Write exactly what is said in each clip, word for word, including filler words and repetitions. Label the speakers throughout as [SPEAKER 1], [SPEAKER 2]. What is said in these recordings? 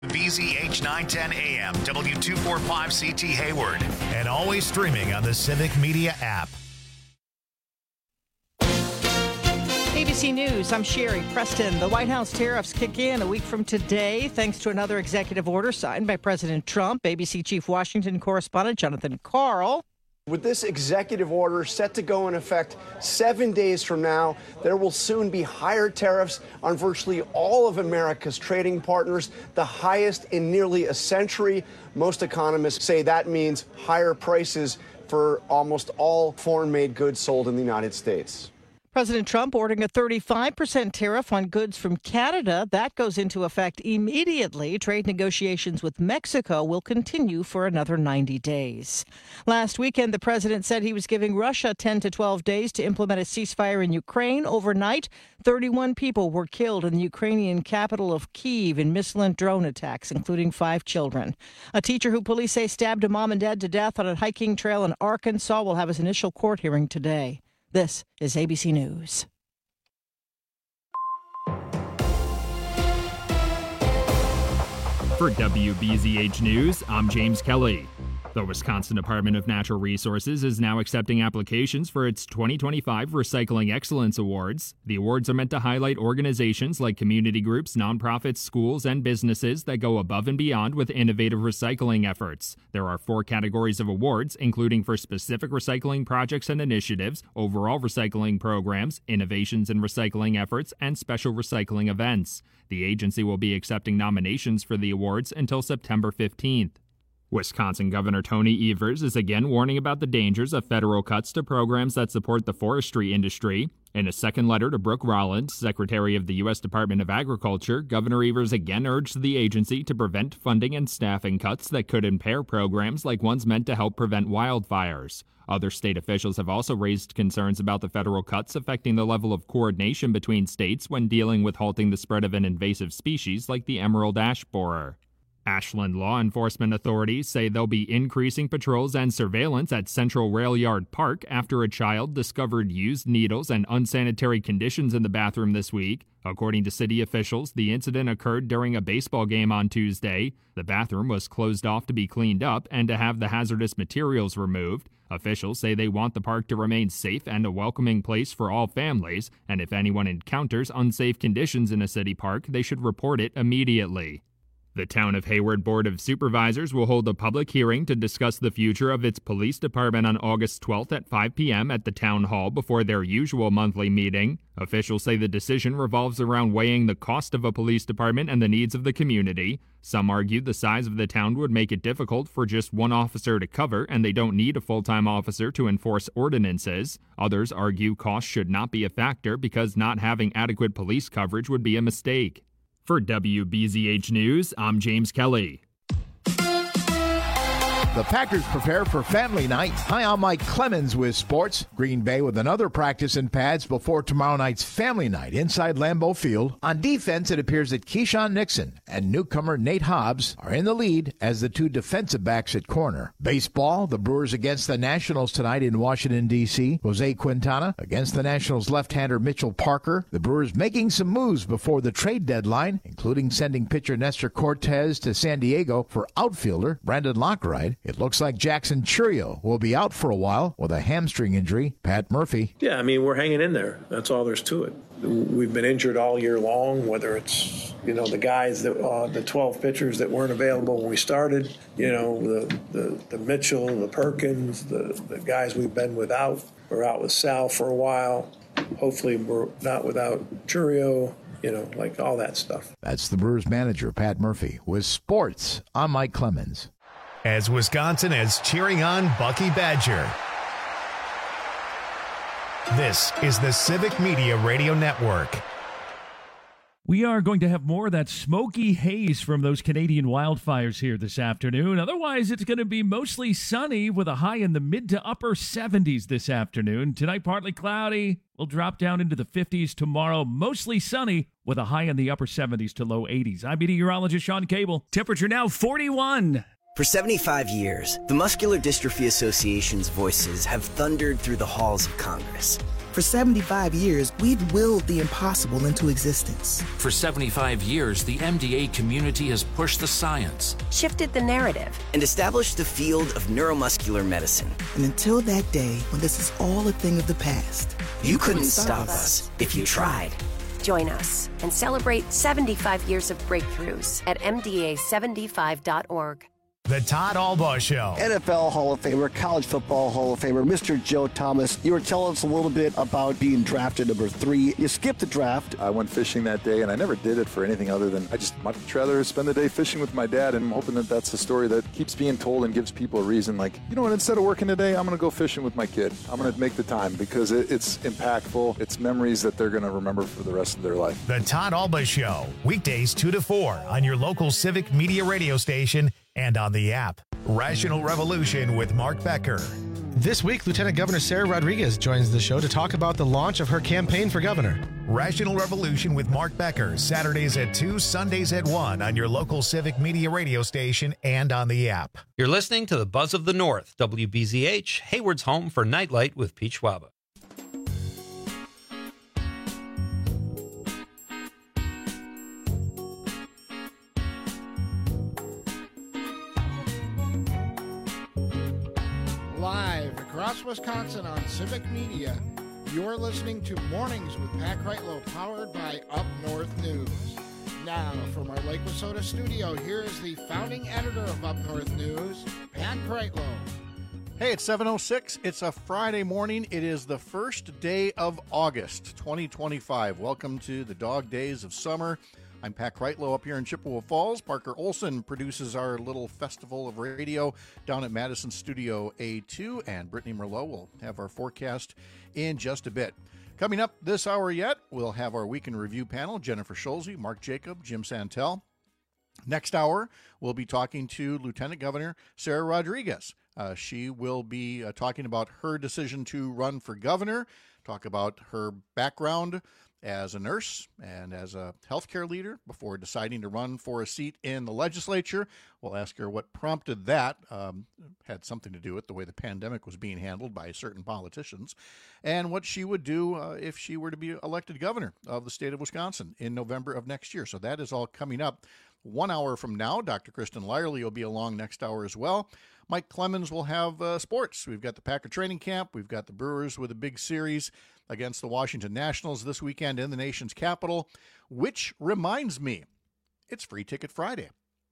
[SPEAKER 1] B Z H nine ten A M, W two forty-five C T Hayward, and always streaming on the Civic Media app.
[SPEAKER 2] A B C News, I'm Sherry Preston. The White House tariffs kick in a week from today thanks to another executive order signed by President Trump. A B C Chief Washington correspondent Jonathan Karl.
[SPEAKER 3] With this executive order set to go in effect seven days from now, there will soon be higher tariffs on virtually all of America's trading partners, the highest in nearly a century. Most economists say that means higher prices for almost all foreign-made goods sold in the United States.
[SPEAKER 2] President Trump ordering a thirty-five percent tariff on goods from Canada. That goes into effect immediately. Trade negotiations with Mexico will continue for another ninety days. Last weekend, the president said he was giving Russia ten to twelve days to implement a ceasefire in Ukraine. Overnight, thirty-one people were killed in the Ukrainian capital of Kyiv in missile drone attacks, including five children. A teacher who police say stabbed a mom and dad to death on a hiking trail in Arkansas will have his initial court hearing today. This is A B C News.
[SPEAKER 4] For W B Z H News, I'm James Kelly. The Wisconsin Department of Natural Resources is now accepting applications for its twenty twenty-five Recycling Excellence Awards. The awards are meant to highlight organizations like community groups, nonprofits, schools, and businesses that go above and beyond with innovative recycling efforts. There are four categories of awards, including for specific recycling projects and initiatives, overall recycling programs, innovations in recycling efforts, and special recycling events. The agency will be accepting nominations for the awards until September fifteenth. Wisconsin Governor Tony Evers is again warning about the dangers of federal cuts to programs that support the forestry industry. In a second letter to Brooke Rollins, Secretary of the U S Department of Agriculture, Governor Evers again urged the agency to prevent funding and staffing cuts that could impair programs like ones meant to help prevent wildfires. Other state officials have also raised concerns about the federal cuts affecting the level of coordination between states when dealing with halting the spread of an invasive species like the emerald ash borer. Ashland law enforcement authorities say they'll be increasing patrols and surveillance at Central Rail Yard Park after a child discovered used needles and unsanitary conditions in the bathroom this week. According to city officials, the incident occurred during a baseball game on Tuesday. The bathroom was closed off to be cleaned up and to have the hazardous materials removed. Officials say they want the park to remain safe and a welcoming place for all families, and if anyone encounters unsafe conditions in a city park, they should report it immediately. The Town of Hayward Board of Supervisors will hold a public hearing to discuss the future of its police department on August twelfth at five p.m. at the Town Hall before their usual monthly meeting. Officials say the decision revolves around weighing the cost of a police department and the needs of the community. Some argue the size of the town would make it difficult for just one officer to cover, and they don't need a full-time officer to enforce ordinances. Others argue cost should not be a factor because not having adequate police coverage would be a mistake. For W B Z H News, I'm James Kelly.
[SPEAKER 5] The Packers prepare for family night. Hi, I'm Mike Clemens with sports. Green Bay with another practice in pads before tomorrow night's family night inside Lambeau Field. On defense, it appears that Keyshawn Nixon and newcomer Nate Hobbs are in the lead as the two defensive backs at corner. Baseball, the Brewers against the Nationals tonight in Washington, D C Jose Quintana against the Nationals left-hander Mitchell Parker. The Brewers making some moves before the trade deadline, including sending pitcher Nestor Cortez to San Diego for outfielder Brandon Lockride. It looks like Jackson Churio will be out for a while with a hamstring injury. Pat Murphy.
[SPEAKER 6] Yeah, I mean, we're hanging in there. That's all there's to it. We've been injured all year long, whether it's, you know, the guys, that uh, the twelve pitchers that weren't available when we started, you know, the the, the Mitchell, the Perkins, the, the guys we've been without. We're out with Sal for a while. Hopefully we're not without Churio, you know, like all that stuff.
[SPEAKER 5] That's the Brewers manager, Pat Murphy. With sports, I'm Mike Clemens.
[SPEAKER 1] As Wisconsin is cheering on Bucky Badger. This is the Civic Media Radio Network.
[SPEAKER 7] We are going to have more of that smoky haze from those Canadian wildfires here this afternoon. Otherwise, it's going to be mostly sunny with a high in the mid to upper seventies this afternoon. Tonight, partly cloudy. We'll drop down into the fifties tomorrow. Mostly sunny with a high in the upper seventies to low eighties. I'm meteorologist Sean Cable. Temperature now forty-one.
[SPEAKER 8] For seventy-five years, the Muscular Dystrophy Association's voices have thundered through the halls of Congress.
[SPEAKER 9] For seventy-five years, we've willed the impossible into existence.
[SPEAKER 10] For seventy-five years, the M D A community has pushed the science,
[SPEAKER 11] shifted the narrative,
[SPEAKER 8] and established the field of neuromuscular medicine.
[SPEAKER 9] And until that day when this is all a thing of the past,
[SPEAKER 8] you, you couldn't, couldn't stop us if you tried.
[SPEAKER 11] Join us and celebrate seventy-five years of breakthroughs at M D A seventy-five dot org.
[SPEAKER 1] The Todd Albaugh Show.
[SPEAKER 12] N F L Hall of Famer, College Football Hall of Famer, Mister Joe Thomas. You were telling us a little bit about being drafted number three. You skipped the draft.
[SPEAKER 13] I went fishing that day, and I never did it for anything other than I just much rather spend the day fishing with my dad, and I'm hoping that that's a story that keeps being told and gives people a reason, like, you know what, instead of working today, I'm going to go fishing with my kid. I'm going to make the time because it, it's impactful. It's memories that they're going to remember for the rest of their life.
[SPEAKER 1] The Todd Albaugh Show, weekdays two to four on your local Civic Media radio station and on the app. Rational Revolution with Mark Becker.
[SPEAKER 14] This week, Lieutenant Governor Sarah Rodriguez joins the show to talk about the launch of her campaign for governor.
[SPEAKER 1] Rational Revolution with Mark Becker, Saturdays at two, Sundays at one on your local Civic Media radio station and on the app.
[SPEAKER 15] You're listening to the Buzz of the North, W B Z H, Hayward's home for Nightlight with Pete Schwaba.
[SPEAKER 16] Live across Wisconsin on Civic Media, you're listening to Mornings with Pat Kreitlow, powered by Up North News. Now, from our Lake Wissota studio, here is the founding editor of Up North News, Pat Kreitlow.
[SPEAKER 17] Hey, it's seven oh six. It's a Friday morning. It is the first day of August, twenty twenty-five. Welcome to the dog days of summer. I'm Pat Kreitlow up here in Chippewa Falls. Parker Olson produces our little festival of radio down at Madison Studio A two, and Brittany Merlot will have our forecast in just a bit. Coming up this hour yet, we'll have our weekend review panel, Jennifer Schulze, Mark Jacob, Jim Santel. Next hour, we'll be talking to Lieutenant Governor Sarah Rodriguez. Uh, she will be uh, talking about her decision to run for governor, talk about her background as a nurse and as a healthcare leader before deciding to run for a seat in the legislature. We'll ask her what prompted that. Um, had something to do with the way the pandemic was being handled by certain politicians, and what she would do uh, if she were to be elected governor of the state of Wisconsin in November of next year. So that is all coming up one hour from now. Doctor Kristen Lyerly will be along next hour as well. Mike Clemens will have uh, sports. We've got the Packer training camp. We've got the Brewers with a big series against the Washington Nationals this weekend in the nation's capital, which reminds me, it's Free Ticket Friday.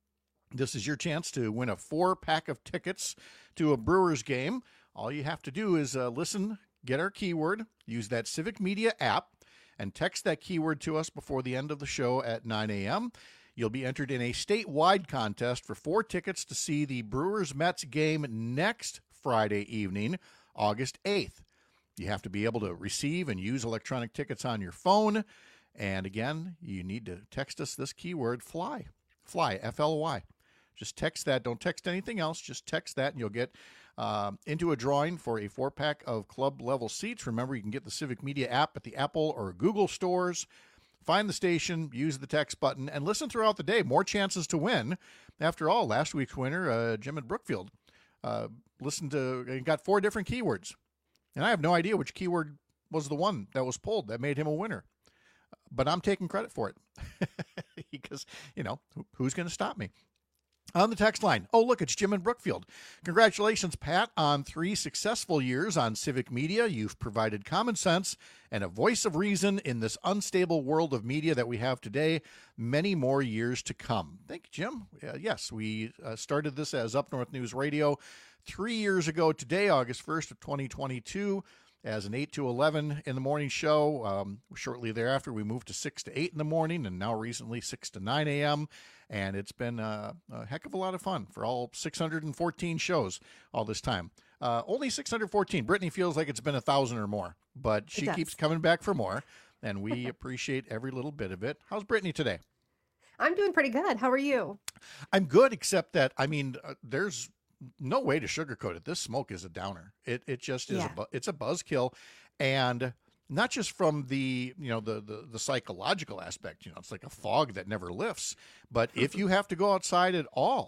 [SPEAKER 17] This is your chance to win a four-pack of tickets to a Brewers game. All you have to do is uh, listen, get our keyword, use that Civic Media app, and text that keyword to us before the end of the show at nine a.m. You'll be entered in a statewide contest for four tickets to see the Brewers-Mets game next Friday evening, August eighth. You have to be able to receive and use electronic tickets on your phone. And again, you need to text us this keyword, FLY. FLY, F L Y. Just text that. Don't text anything else. Just text that, and you'll get uh, into a drawing for a four-pack of club-level seats. Remember, you can get the Civic Media app at the Apple or Google stores. Find the station, use the text button, and listen throughout the day. More chances to win. After all, last week's winner, uh, Jim at Brookfield, uh, listened to, got four different keywords. And I have no idea which keyword was the one that was pulled that made him a winner. But I'm taking credit for it. Because, you know, who's going to stop me? On the text line, oh, look, it's Jim in Brookfield. Congratulations, Pat, on three successful years on Civic Media. You've provided common sense and a voice of reason in this unstable world of media that we have today. Many more years to come. Thank you, Jim. Uh, yes, we uh, started this as Up North News Radio three years ago today, August first of twenty twenty-two. As an eight to eleven in the morning show. Um, shortly thereafter, we moved to six to eight in the morning, and now recently six to nine a.m., and it's been a, a heck of a lot of fun for all six hundred fourteen shows all this time. Uh, only six hundred fourteen. Brittany feels like it's been a thousand or more, but she keeps coming back for more, and we appreciate every little bit of it. How's Brittany today?
[SPEAKER 18] I'm doing pretty good. How are you?
[SPEAKER 17] I'm good, except that, I mean, uh, there's no way to sugarcoat it. This smoke is a downer. It it just is. Yeah. A bu- it's a buzzkill, and not just from the you know the, the the psychological aspect. You know, it's like a fog that never lifts. But if you have to go outside at all,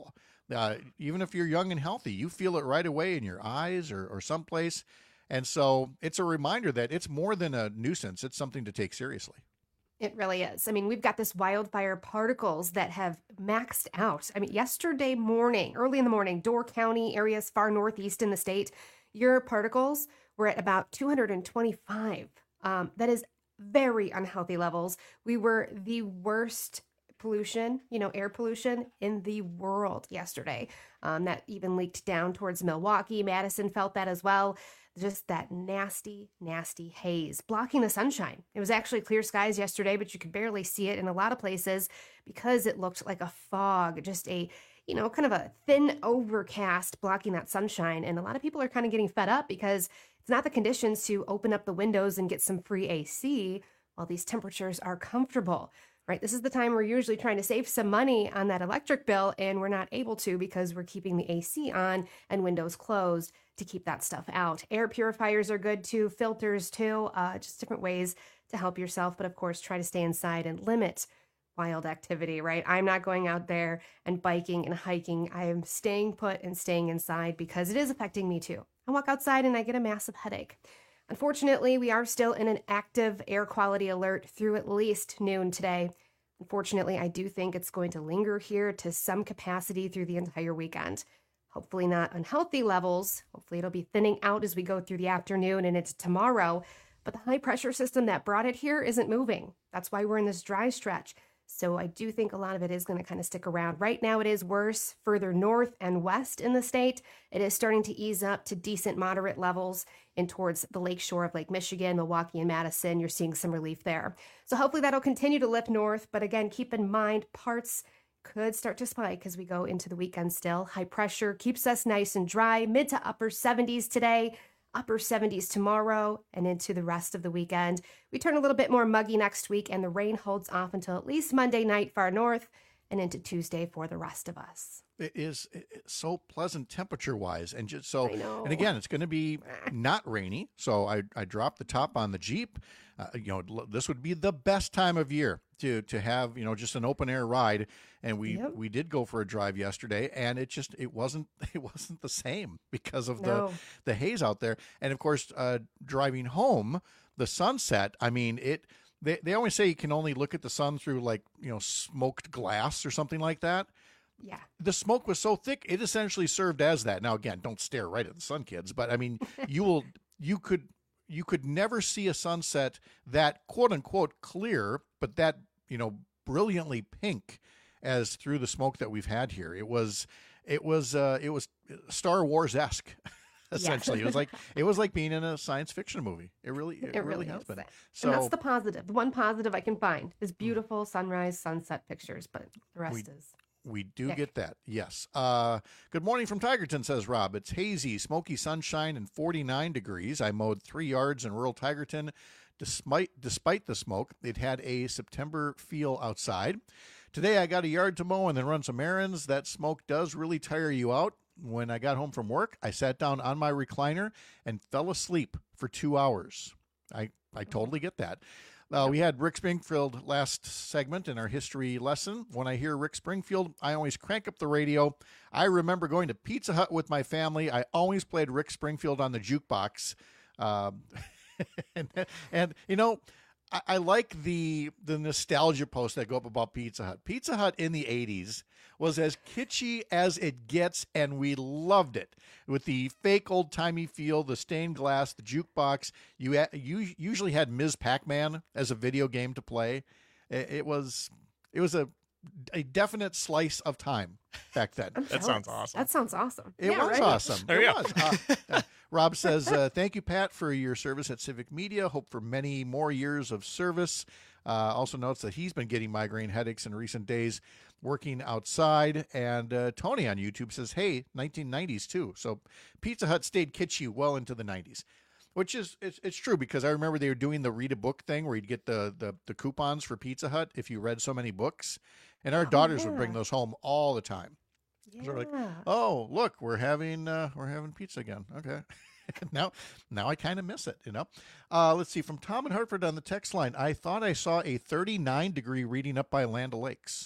[SPEAKER 17] Uh, even if you're young and healthy, you feel it right away in your eyes or, or someplace. And so it's a reminder that it's more than a nuisance. It's something to take seriously.
[SPEAKER 18] It really is. I mean, we've got this wildfire particles that have maxed out. I mean, yesterday morning, early in the morning, Door County, areas far northeast in the state, your particles were at about two hundred twenty-five. Um, that is very unhealthy levels. We were the worst pollution, you know, air pollution in the world yesterday. Um, that even leaked down towards Milwaukee. Madison felt that as well. Just that nasty, nasty haze blocking the sunshine. It was actually clear skies yesterday, but you could barely see it in a lot of places because it looked like a fog, just a, you know, kind of a thin overcast blocking that sunshine. And a lot of people are kind of getting fed up because it's not the conditions to open up the windows and get some free A C while these temperatures are comfortable. Right? This is the time we're usually trying to save some money on that electric bill, and we're not able to because we're keeping the A C on and windows closed to keep that stuff out. Air purifiers are good too, filters too, uh, just different ways to help yourself. But of course, try to stay inside and limit wild activity, right? I'm not going out there and biking and hiking. I am staying put and staying inside because it is affecting me too. I walk outside and I get a massive headache. Unfortunately, we are still in an active air quality alert through at least noon today. Unfortunately, I do think it's going to linger here to some capacity through the entire weekend. Hopefully not unhealthy levels. Hopefully it'll be thinning out as we go through the afternoon and into tomorrow. But the high pressure system that brought it here isn't moving. That's why we're in this dry stretch. So I do think a lot of it is going to kind of stick around. Right now it is worse further north and west in the state. It is starting to ease up to decent moderate levels in towards the lake shore of Lake Michigan, Milwaukee, and Madison. You're seeing some relief there. So hopefully that'll continue to lift north. But again, keep in mind parts could start to spike as we go into the weekend still. High pressure keeps us nice and dry, mid to upper seventies today. Upper seventies tomorrow and into the rest of the weekend. We turn a little bit more muggy next week, and the rain holds off until at least Monday night far north and into Tuesday for the rest of us.
[SPEAKER 17] It is so pleasant temperature-wise, and just so. And again, it's going to be not rainy. So I I dropped the top on the Jeep. Uh, you know, this would be the best time of year to to have, you know, just an open air ride. And we yep. we did go for a drive yesterday, and it just it wasn't it wasn't the same because of no. the the haze out there. And of course, uh, driving home, the sunset. I mean, it. They they always say you can only look at the sun through, like, you know, smoked glass or something like that.
[SPEAKER 18] Yeah.
[SPEAKER 17] The smoke was so thick, it essentially served as that. Now, again, don't stare right at the sun, kids. But I mean, you will you could you could never see a sunset that quote unquote clear, but that, you know, brilliantly pink as through the smoke that we've had here. It was it was uh, it was Star Wars-esque. Essentially, yeah. it was like it was like being in a science fiction movie. It really, it, it really, really has been. So
[SPEAKER 18] and that's the positive. The one positive I can find is beautiful sunrise, sunset pictures, but the rest
[SPEAKER 17] we,
[SPEAKER 18] is.
[SPEAKER 17] We do
[SPEAKER 18] thick.
[SPEAKER 17] get that. Yes. Uh, good morning from Tigerton, says Rob. It's hazy, smoky sunshine, and forty-nine degrees. I mowed three yards in rural Tigerton. Despite despite the smoke, it had a September feel outside. Today I got a yard to mow and then run some errands. That smoke does really tire you out. When I got home from work, I sat down on my recliner and fell asleep for two hours. I, I totally get that. Uh, we had Rick Springfield last segment in our history lesson. When I hear Rick Springfield, I always crank up the radio. I remember going to Pizza Hut with my family. I always played Rick Springfield on the jukebox. Um, and, and, you know, I, I like the the nostalgia posts that go up about Pizza Hut. Pizza Hut in the eighties was as kitschy as it gets, and we loved it. With the fake old-timey feel, the stained glass, the jukebox. You, you usually had Miz Pac-Man as a video game to play. It, it was it was a a definite slice of time back then.
[SPEAKER 19] That sounds awesome.
[SPEAKER 18] That sounds awesome.
[SPEAKER 17] It
[SPEAKER 18] yeah,
[SPEAKER 17] was
[SPEAKER 18] right?
[SPEAKER 17] awesome.
[SPEAKER 19] There
[SPEAKER 17] it
[SPEAKER 19] you
[SPEAKER 17] was. Uh, uh, Rob says, uh, thank you, Pat, for your service at Civic Media. Hope for many more years of service. Uh, also notes that he's been getting migraine headaches in recent days working outside. And uh, Tony on YouTube says, hey, nineteen nineties too. So Pizza Hut stayed kitschy well into the nineties. Which is, it's, it's true, because I remember they were doing the read a book thing where you'd get the, the, the coupons for Pizza Hut if you read so many books. And our oh, daughters yeah. would bring those home all the time.
[SPEAKER 18] Yeah.
[SPEAKER 17] So we're like, oh, look, we're having uh, we're having pizza again. Okay. now now I kind of miss it, you know. Uh, let's see, from Tom in Hartford on the text line, I thought I saw a thirty-nine degree reading up by Land O'Lakes.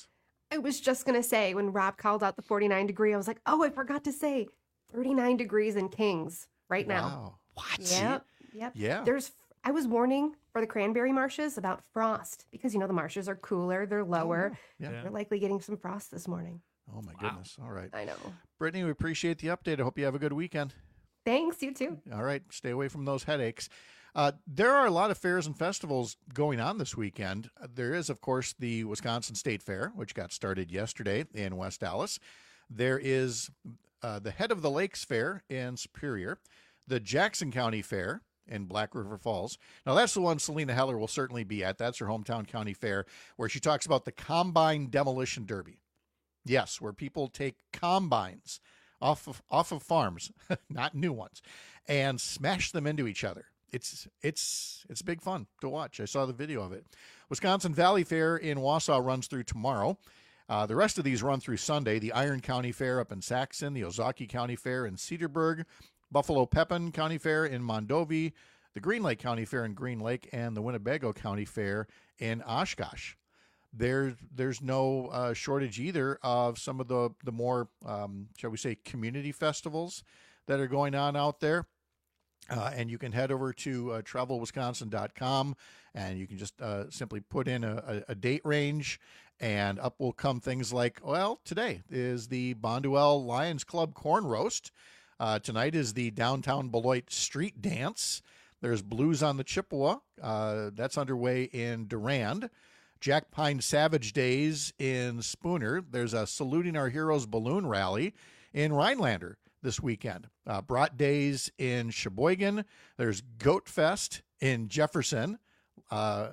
[SPEAKER 18] I was just going to say, when Rob called out the forty-nine degree, I was like, oh, I forgot to say thirty-nine degrees in Kings right now.
[SPEAKER 17] Wow.
[SPEAKER 15] What?
[SPEAKER 18] Yep. Yep.
[SPEAKER 17] Yeah.
[SPEAKER 18] There's, I was warning for the cranberry marshes about frost because, you know, the marshes are cooler, they're lower.
[SPEAKER 17] Oh, yeah.
[SPEAKER 18] They're likely getting some frost this morning.
[SPEAKER 17] Oh, my wow. goodness. All right.
[SPEAKER 18] I know.
[SPEAKER 17] Brittany, we appreciate the update. I hope you have a good weekend.
[SPEAKER 18] Thanks. You too.
[SPEAKER 17] All right. Stay away from those headaches. Uh, there are a lot of fairs and festivals going on this weekend. There is, of course, the Wisconsin State Fair, which got started yesterday in West Allis. There is uh, the Head of the Lakes Fair in Superior, the Jackson County Fair in Black River Falls. Now, that's the one Selena Heller will certainly be at. That's her hometown county fair, where she talks about the Combine Demolition Derby. Yes, where people take combines off of, off of farms, not new ones, and smash them into each other. It's it's it's big fun to watch. I saw the video of it. Wisconsin Valley Fair in Wausau runs through tomorrow. Uh, the rest of these run through Sunday. The Iron County Fair up in Saxon, the Ozaki County Fair in Cedarburg, Buffalo Pepin County Fair in Mondovi, the Green Lake County Fair in Green Lake, and the Winnebago County Fair in Oshkosh. There, there's no uh, shortage either of some of the, the more, um, shall we say, community festivals that are going on out there. Uh, and you can head over to uh, travel wisconsin dot com, and you can just uh, simply put in a, a, a date range, and up will come things like, well, today is the Bonduelle Lions Club Corn Roast. Uh, tonight is the Downtown Beloit Street Dance. There's Blues on the Chippewa. Uh, that's underway in Durand. Jack Pine Savage Days in Spooner. There's a Saluting Our Heroes Balloon Rally in Rhinelander this weekend. Uh, Brat Days in Sheboygan. There's Goat Fest in Jefferson. Uh,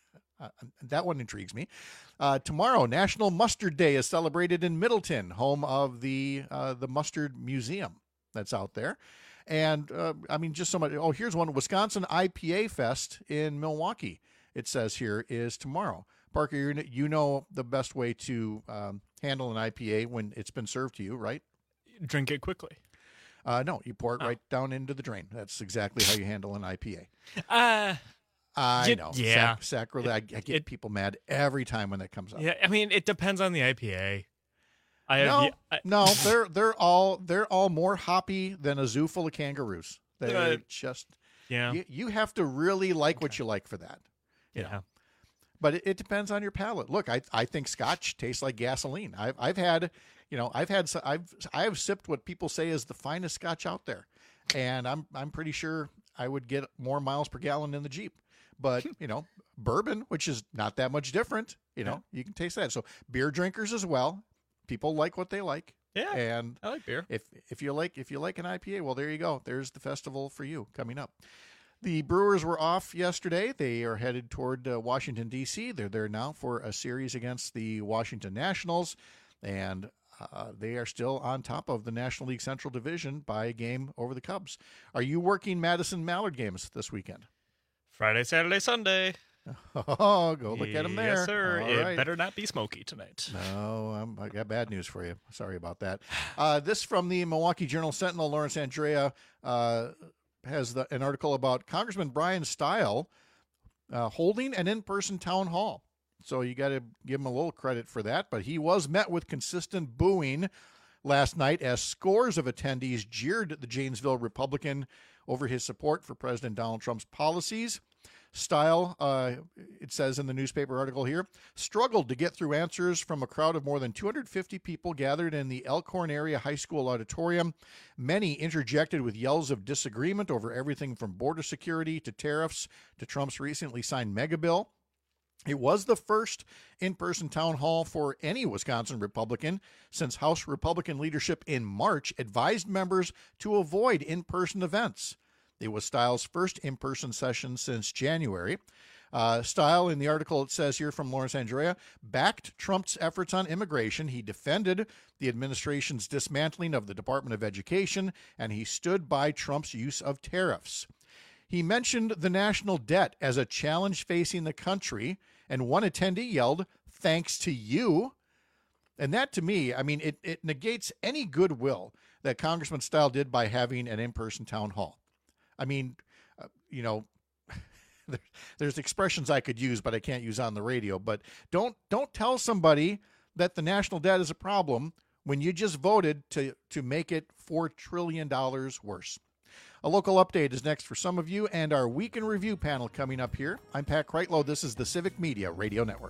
[SPEAKER 17] that one intrigues me. Uh, tomorrow, National Mustard Day is celebrated in Middleton, home of the uh, the Mustard Museum that's out there. And, uh, I mean, just so much. Oh, here's one. Wisconsin I P A Fest in Milwaukee, it says here, is tomorrow. Parker, you're, you know the best way to um, handle an I P A when it's been served to you, right?
[SPEAKER 19] Drink it quickly.
[SPEAKER 17] Uh, no, you pour it oh. right down into the drain. That's exactly how you handle an I P A.
[SPEAKER 19] Uh,
[SPEAKER 17] I
[SPEAKER 19] you,
[SPEAKER 17] know.
[SPEAKER 19] Yeah.
[SPEAKER 17] Sac- sacrilege. I, I get
[SPEAKER 19] it,
[SPEAKER 17] people mad every time when that comes up.
[SPEAKER 19] Yeah, I mean, it depends on the I P A. I have,
[SPEAKER 17] no,
[SPEAKER 19] yeah, I,
[SPEAKER 17] no, they're they're all they're all more hoppy than a zoo full of kangaroos. They're uh, just
[SPEAKER 19] yeah.
[SPEAKER 17] You, you have to really like okay. what you like for that. You
[SPEAKER 19] yeah.
[SPEAKER 17] know? But it, it depends on your palate. Look, I I think Scotch tastes like gasoline. I've I've had, you know, I've had I've I have sipped what people say is the finest Scotch out there, and I'm I'm pretty sure I would get more miles per gallon in the Jeep. But you know, bourbon, which is not that much different, you know, yeah. you can taste that. So beer drinkers as well. People like what they like.
[SPEAKER 19] Yeah,
[SPEAKER 17] and
[SPEAKER 19] I like beer.
[SPEAKER 17] If if you like if you like an I P A, well, there you go. There's the festival for you coming up. The Brewers were off yesterday. They are headed toward uh, Washington, D C They're there now for a series against the Washington Nationals, and uh, they are still on top of the National League Central Division by a game over the Cubs. Are you working Madison Mallard games this weekend?
[SPEAKER 19] Friday, Saturday, Sunday.
[SPEAKER 17] Oh, go look at them there.
[SPEAKER 19] Yes, sir.
[SPEAKER 17] All
[SPEAKER 19] it
[SPEAKER 17] right.
[SPEAKER 19] better not be smoky tonight.
[SPEAKER 17] No, I'm, I got bad news for you. Sorry about that. Uh, this from the Milwaukee Journal Sentinel. Lawrence Andrea uh, has the, an article about Congressman Brian Stile uh, holding an in-person town hall. So you got to give him a little credit for that. But he was met with consistent booing last night as scores of attendees jeered the Janesville Republican over his support for President Donald Trump's policies. Stile, uh, it says in the newspaper article here, struggled to get through answers from a crowd of more than two hundred fifty people gathered in the Elkhorn Area High School auditorium. Many interjected with yells of disagreement over everything from border security to tariffs to Trump's recently signed mega bill. It was the first in-person town hall for any Wisconsin Republican since House Republican leadership in March advised members to avoid in-person events. It was Stile's first in-person session since January. Uh, Stile, in the article it says here from Lawrence Andrea, backed Trump's efforts on immigration. He defended the administration's dismantling of the Department of Education, and he stood by Trump's use of tariffs. He mentioned the national debt as a challenge facing the country, and one attendee yelled, "Thanks to you." And that, to me, I mean, it, it negates any goodwill that Congressman Stile did by having an in-person town hall. I mean, uh, you know, there's expressions I could use, but I can't use on the radio. But don't don't tell somebody that the national debt is a problem when you just voted to, to make it four trillion dollars worse. A local update is next for some of you, and our Week in Review panel coming up here. I'm Pat Kreitlow. This is the Civic Media Radio Network.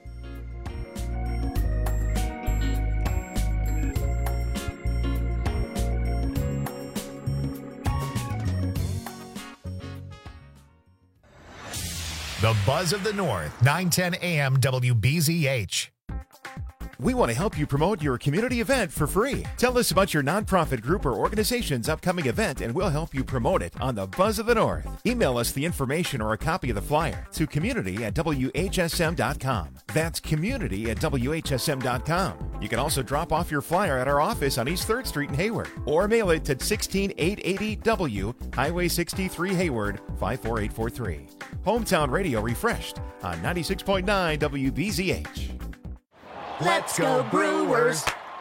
[SPEAKER 1] The Buzz of the North, nine ten A M W B Z H.
[SPEAKER 20] We want to help you promote your community event for free. Tell us about your nonprofit group or organization's upcoming event, and we'll help you promote it on the Buzz of the North. Email us the information or a copy of the flyer to community at W H S M dot com. That's community at W H S M dot com. You can also drop off your flyer at our office on East third Street in Hayward, or mail it to sixteen eight eighty W, Highway sixty-three, Hayward, five four eight four three. Hometown Radio refreshed on ninety-six point nine W B Z H.
[SPEAKER 1] Let's go Brewers!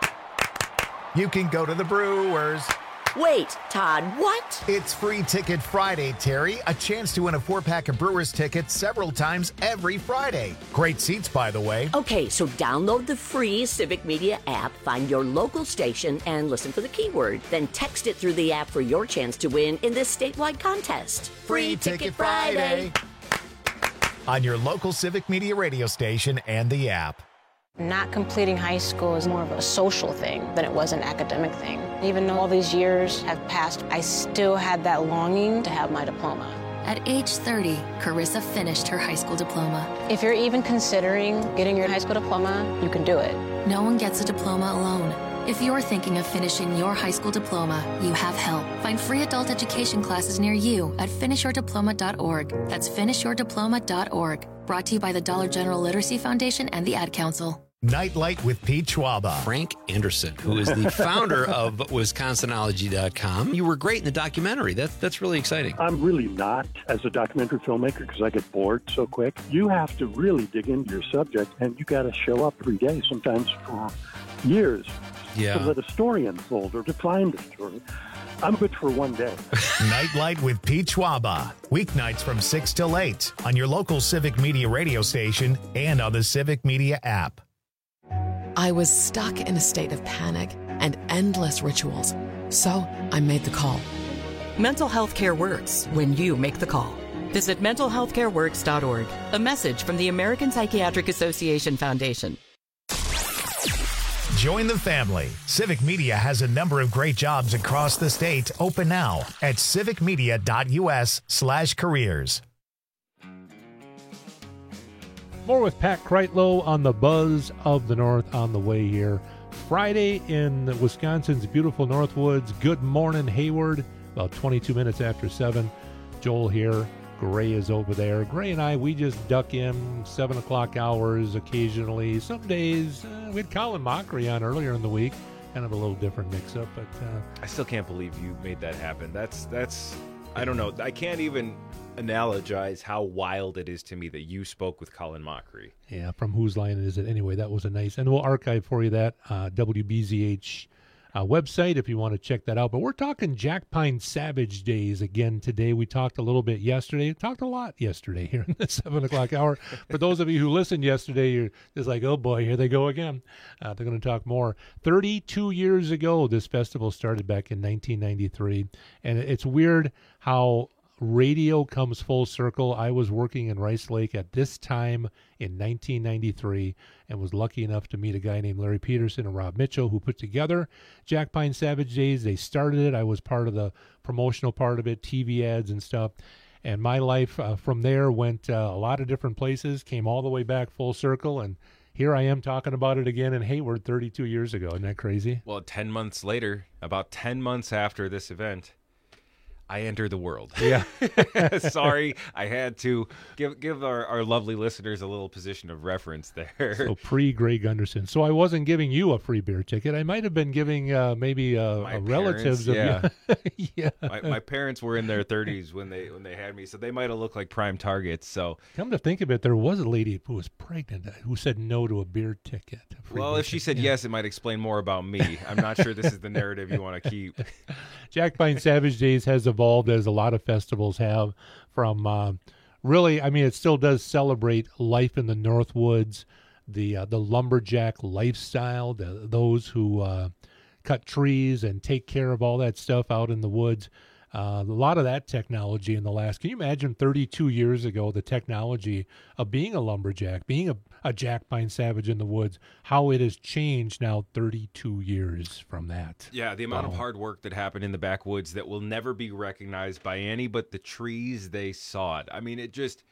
[SPEAKER 1] You can go to the Brewers.
[SPEAKER 21] Wait, Todd, what?
[SPEAKER 1] It's Free Ticket Friday, Terry. A chance to win a four-pack of Brewers tickets several times every Friday. Great seats, by the way.
[SPEAKER 21] Okay, so download the free Civic Media app, find your local station, and listen for the keyword. Then text it through the app for your chance to win in this statewide contest.
[SPEAKER 1] Free Ticket Friday! On your local Civic Media radio station and the app.
[SPEAKER 22] Not completing high school is more of a social thing than it was an academic thing. Even though all these years have passed, I still had that longing to have my diploma.
[SPEAKER 23] At age thirty, Carissa finished her high school diploma.
[SPEAKER 22] If you're even considering getting your high school diploma, you can do it.
[SPEAKER 23] No one gets a diploma alone. If you're thinking of finishing your high school diploma, you have help. Find free adult education classes near you at finish your diploma dot org. That's finish your diploma dot org. Brought to you by the Dollar General Literacy Foundation and the Ad Council.
[SPEAKER 1] Nightlight with Pete Schwaba.
[SPEAKER 15] Frank Anderson, who is the founder of Wisconsin ology dot com. You were great in the documentary. That, that's really exciting.
[SPEAKER 24] I'm really not as a documentary filmmaker because I get bored so quick. You have to really dig into your subject, and you got to show up every day, sometimes for years,
[SPEAKER 15] yeah.
[SPEAKER 24] to let a story unfold or to find a story. I'm good for one day.
[SPEAKER 1] Nightlight with Pete Schwaba. Weeknights from six till eight on your local Civic Media radio station and on the Civic Media app.
[SPEAKER 25] I was stuck in a state of panic and endless rituals, so I made the call.
[SPEAKER 26] Mental health care works when you make the call. Visit mental health care works dot org. A message from the American Psychiatric Association Foundation.
[SPEAKER 1] Join the family. Civic Media has a number of great jobs across the state open now at civic media dot U S slash careers.
[SPEAKER 27] More with Pat Kreitlow on the Buzz of the North on the way here. Friday in Wisconsin's beautiful Northwoods. Good morning, Hayward. About twenty-two minutes after seven. Joel here. Gray is over there. Gray and I, we just duck in seven o'clock hours occasionally. Some days, uh, we had Colin Mockery on earlier in the week. Kind of a little different mix-up, but uh,
[SPEAKER 28] I still can't believe you made that happen. That's that's I don't know. I can't even analogize how wild it is to me that you spoke with Colin Mockery.
[SPEAKER 27] Yeah, from Whose Line Is It Anyway? That was a nice, and we'll archive for you that uh, W B Z H uh, website if you want to check that out. But we're talking Jack Pine Savage Days again today. We talked a little bit yesterday. Talked a lot yesterday here in the seven o'clock hour. For those of you who listened yesterday, you're just like, oh boy, here they go again. Uh, they're going to talk more. thirty-two years ago, this festival started back in nineteen ninety-three, and it's weird how radio comes full circle. I was working in Rice Lake at this time in nineteen ninety-three and was lucky enough to meet a guy named Larry Peterson and Rob Mitchell who put together Jack Pine Savage Days. They started it. I was part of the promotional part of it, T V ads and stuff. And my life uh, from there went uh, a lot of different places, came all the way back full circle, and here I am talking about it again in Hayward thirty-two years ago. Isn't that crazy?
[SPEAKER 28] Well, ten months later, about ten months after this event, I enter the world.
[SPEAKER 27] Yeah.
[SPEAKER 28] Sorry, I had to give give our, our lovely listeners a little position of reference there.
[SPEAKER 27] So pre-Greg Gunderson. So I wasn't giving you a free beer ticket. I might have been giving uh, maybe uh,
[SPEAKER 28] My
[SPEAKER 27] a relatives
[SPEAKER 28] parents,
[SPEAKER 27] of
[SPEAKER 28] yeah.
[SPEAKER 27] you. yeah.
[SPEAKER 28] My, my parents were in their thirties when they when they had me, so they might have looked like prime targets. So
[SPEAKER 27] come to think of it, there was a lady who was pregnant who said no to a beer ticket. A
[SPEAKER 28] well,
[SPEAKER 27] beer
[SPEAKER 28] if she
[SPEAKER 27] ticket.
[SPEAKER 28] said
[SPEAKER 27] yeah.
[SPEAKER 28] yes, it might explain more about me. I'm not sure this is the narrative you want to keep.
[SPEAKER 27] Jack Pine Savage Days has evolved as a lot of festivals have from uh, really, I mean, it still does celebrate life in the Northwoods, the uh, the lumberjack lifestyle, the, those who uh, cut trees and take care of all that stuff out in the woods. Uh, a lot of that technology in the last, can you imagine thirty-two years ago, the technology of being a lumberjack, being a, a Jack Pine Savage in the woods, how it has changed now thirty-two years from that.
[SPEAKER 28] Yeah, the amount
[SPEAKER 27] Wow.
[SPEAKER 28] of hard work that happened in the backwoods that will never be recognized by any but the trees they sawed. I mean, it just,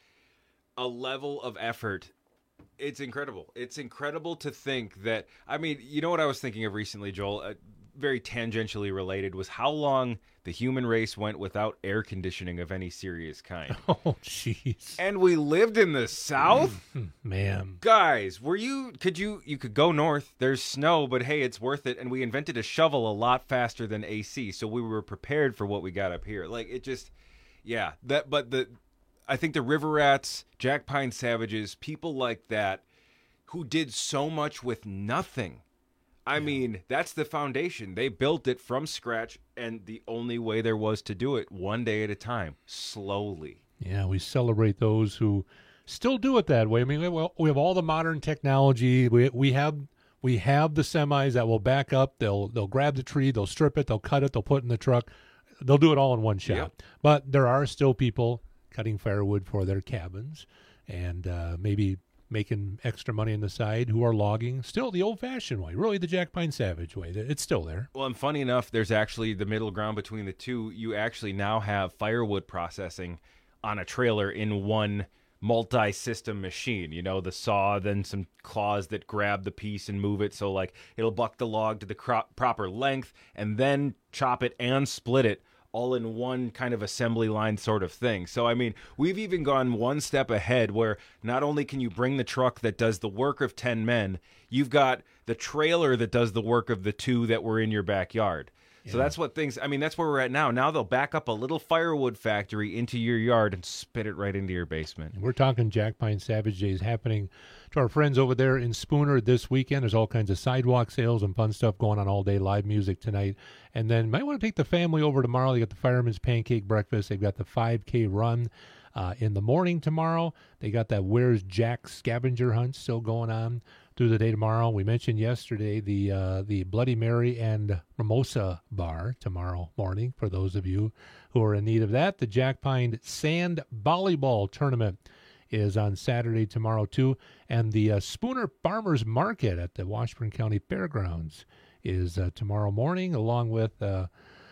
[SPEAKER 28] a level of effort. It's incredible. It's incredible to think that, I mean, you know what I was thinking of recently, Joel? Uh, very tangentially related was how long the human race went without air conditioning of any serious kind.
[SPEAKER 27] Oh, jeez.
[SPEAKER 28] And we lived in the South?
[SPEAKER 27] Man.
[SPEAKER 28] Guys, were you, could you, you could go north, there's snow, but hey, it's worth it. And we invented a shovel a lot faster than A C, so we were prepared for what we got up here. Like, it just, yeah, that, but the, I think the River Rats, Jack Pine Savages, people like that who did so much with nothing. I mean, that's the foundation. They built it from scratch, and the only way there was to do it, one day at a time, slowly.
[SPEAKER 27] Yeah, we celebrate those who still do it that way. I mean, we, well, we have all the modern technology. We we have we have the semis that will back up. They'll they'll grab the tree, they'll strip it, they'll cut it, they'll put it in the truck. They'll do it all in one shot.
[SPEAKER 28] Yep.
[SPEAKER 27] But there are still people cutting firewood for their cabins and uh, maybe making extra money on the side who are logging. Still the old-fashioned way, really the Jack Pine Savage way. It's still there.
[SPEAKER 28] Well, and funny enough, there's actually the middle ground between the two. You actually now have firewood processing on a trailer in one multi-system machine. You know, the saw, then some claws that grab the piece and move it. So, like, it'll buck the log to the cro- proper length and then chop it and split it all in one kind of assembly line sort of thing. So, I mean, we've even gone one step ahead where not only can you bring the truck that does the work of ten men, you've got the trailer that does the work of the two that were in your backyard. So that's what things, I mean, that's where we're at now. Now they'll back up a little firewood factory into your yard and spit it right into your basement.
[SPEAKER 27] We're talking Jack Pine Savage Days happening to our friends over there in Spooner this weekend. There's all kinds of sidewalk sales and fun stuff going on all day, live music tonight. And then might want to take the family over tomorrow. They got the Fireman's Pancake Breakfast. They've got the five K run uh, in the morning tomorrow. They got that Where's Jack scavenger hunt still going on through the day tomorrow. We mentioned yesterday the uh, the Bloody Mary and Mimosa Bar tomorrow morning for those of you who are in need of that. The Jack Pine Sand Volleyball Tournament is on Saturday tomorrow too. And the uh, Spooner Farmers Market at the Washburn County Fairgrounds is uh, tomorrow morning, along with uh,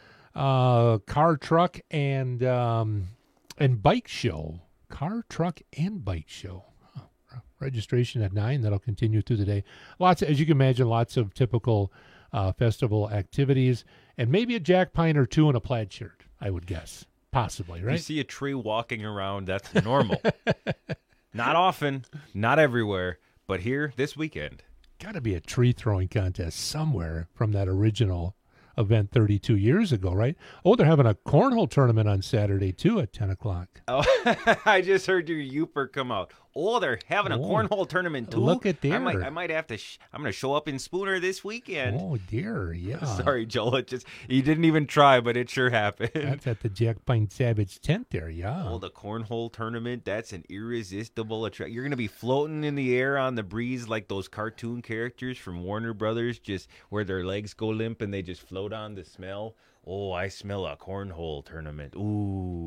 [SPEAKER 27] uh, car, truck, and um, and bike show. Car, truck, and bike show. Registration at nine. That'll continue through the day. Lots, of, as you can imagine, lots of typical uh, festival activities, and maybe a Jack Pine or two in a plaid shirt, I would guess. Possibly, right?
[SPEAKER 28] You see a tree walking around, that's normal. Not often, not everywhere, but here this weekend.
[SPEAKER 27] Got to be a tree throwing contest somewhere from that original event thirty-two years ago, right? Oh, they're having a cornhole tournament on Saturday, too, at ten o'clock.
[SPEAKER 28] Oh, I just heard your Youper come out. Oh, they're having a
[SPEAKER 27] Oh,
[SPEAKER 28] cornhole tournament, too.
[SPEAKER 27] look at there.
[SPEAKER 28] I might, I might have to, sh- I'm going to show up in Spooner this weekend.
[SPEAKER 27] Oh, dear, yeah.
[SPEAKER 28] Sorry, Joel. It just, you didn't even try, but it sure happened.
[SPEAKER 27] That's at the Jack Pine Savage tent there, yeah.
[SPEAKER 28] Oh, the cornhole tournament, that's an irresistible attraction. You're going to be floating in the air on the breeze like those cartoon characters from Warner Brothers, just where their legs go limp and they just float on the smell. Oh, I smell a cornhole tournament. Ooh.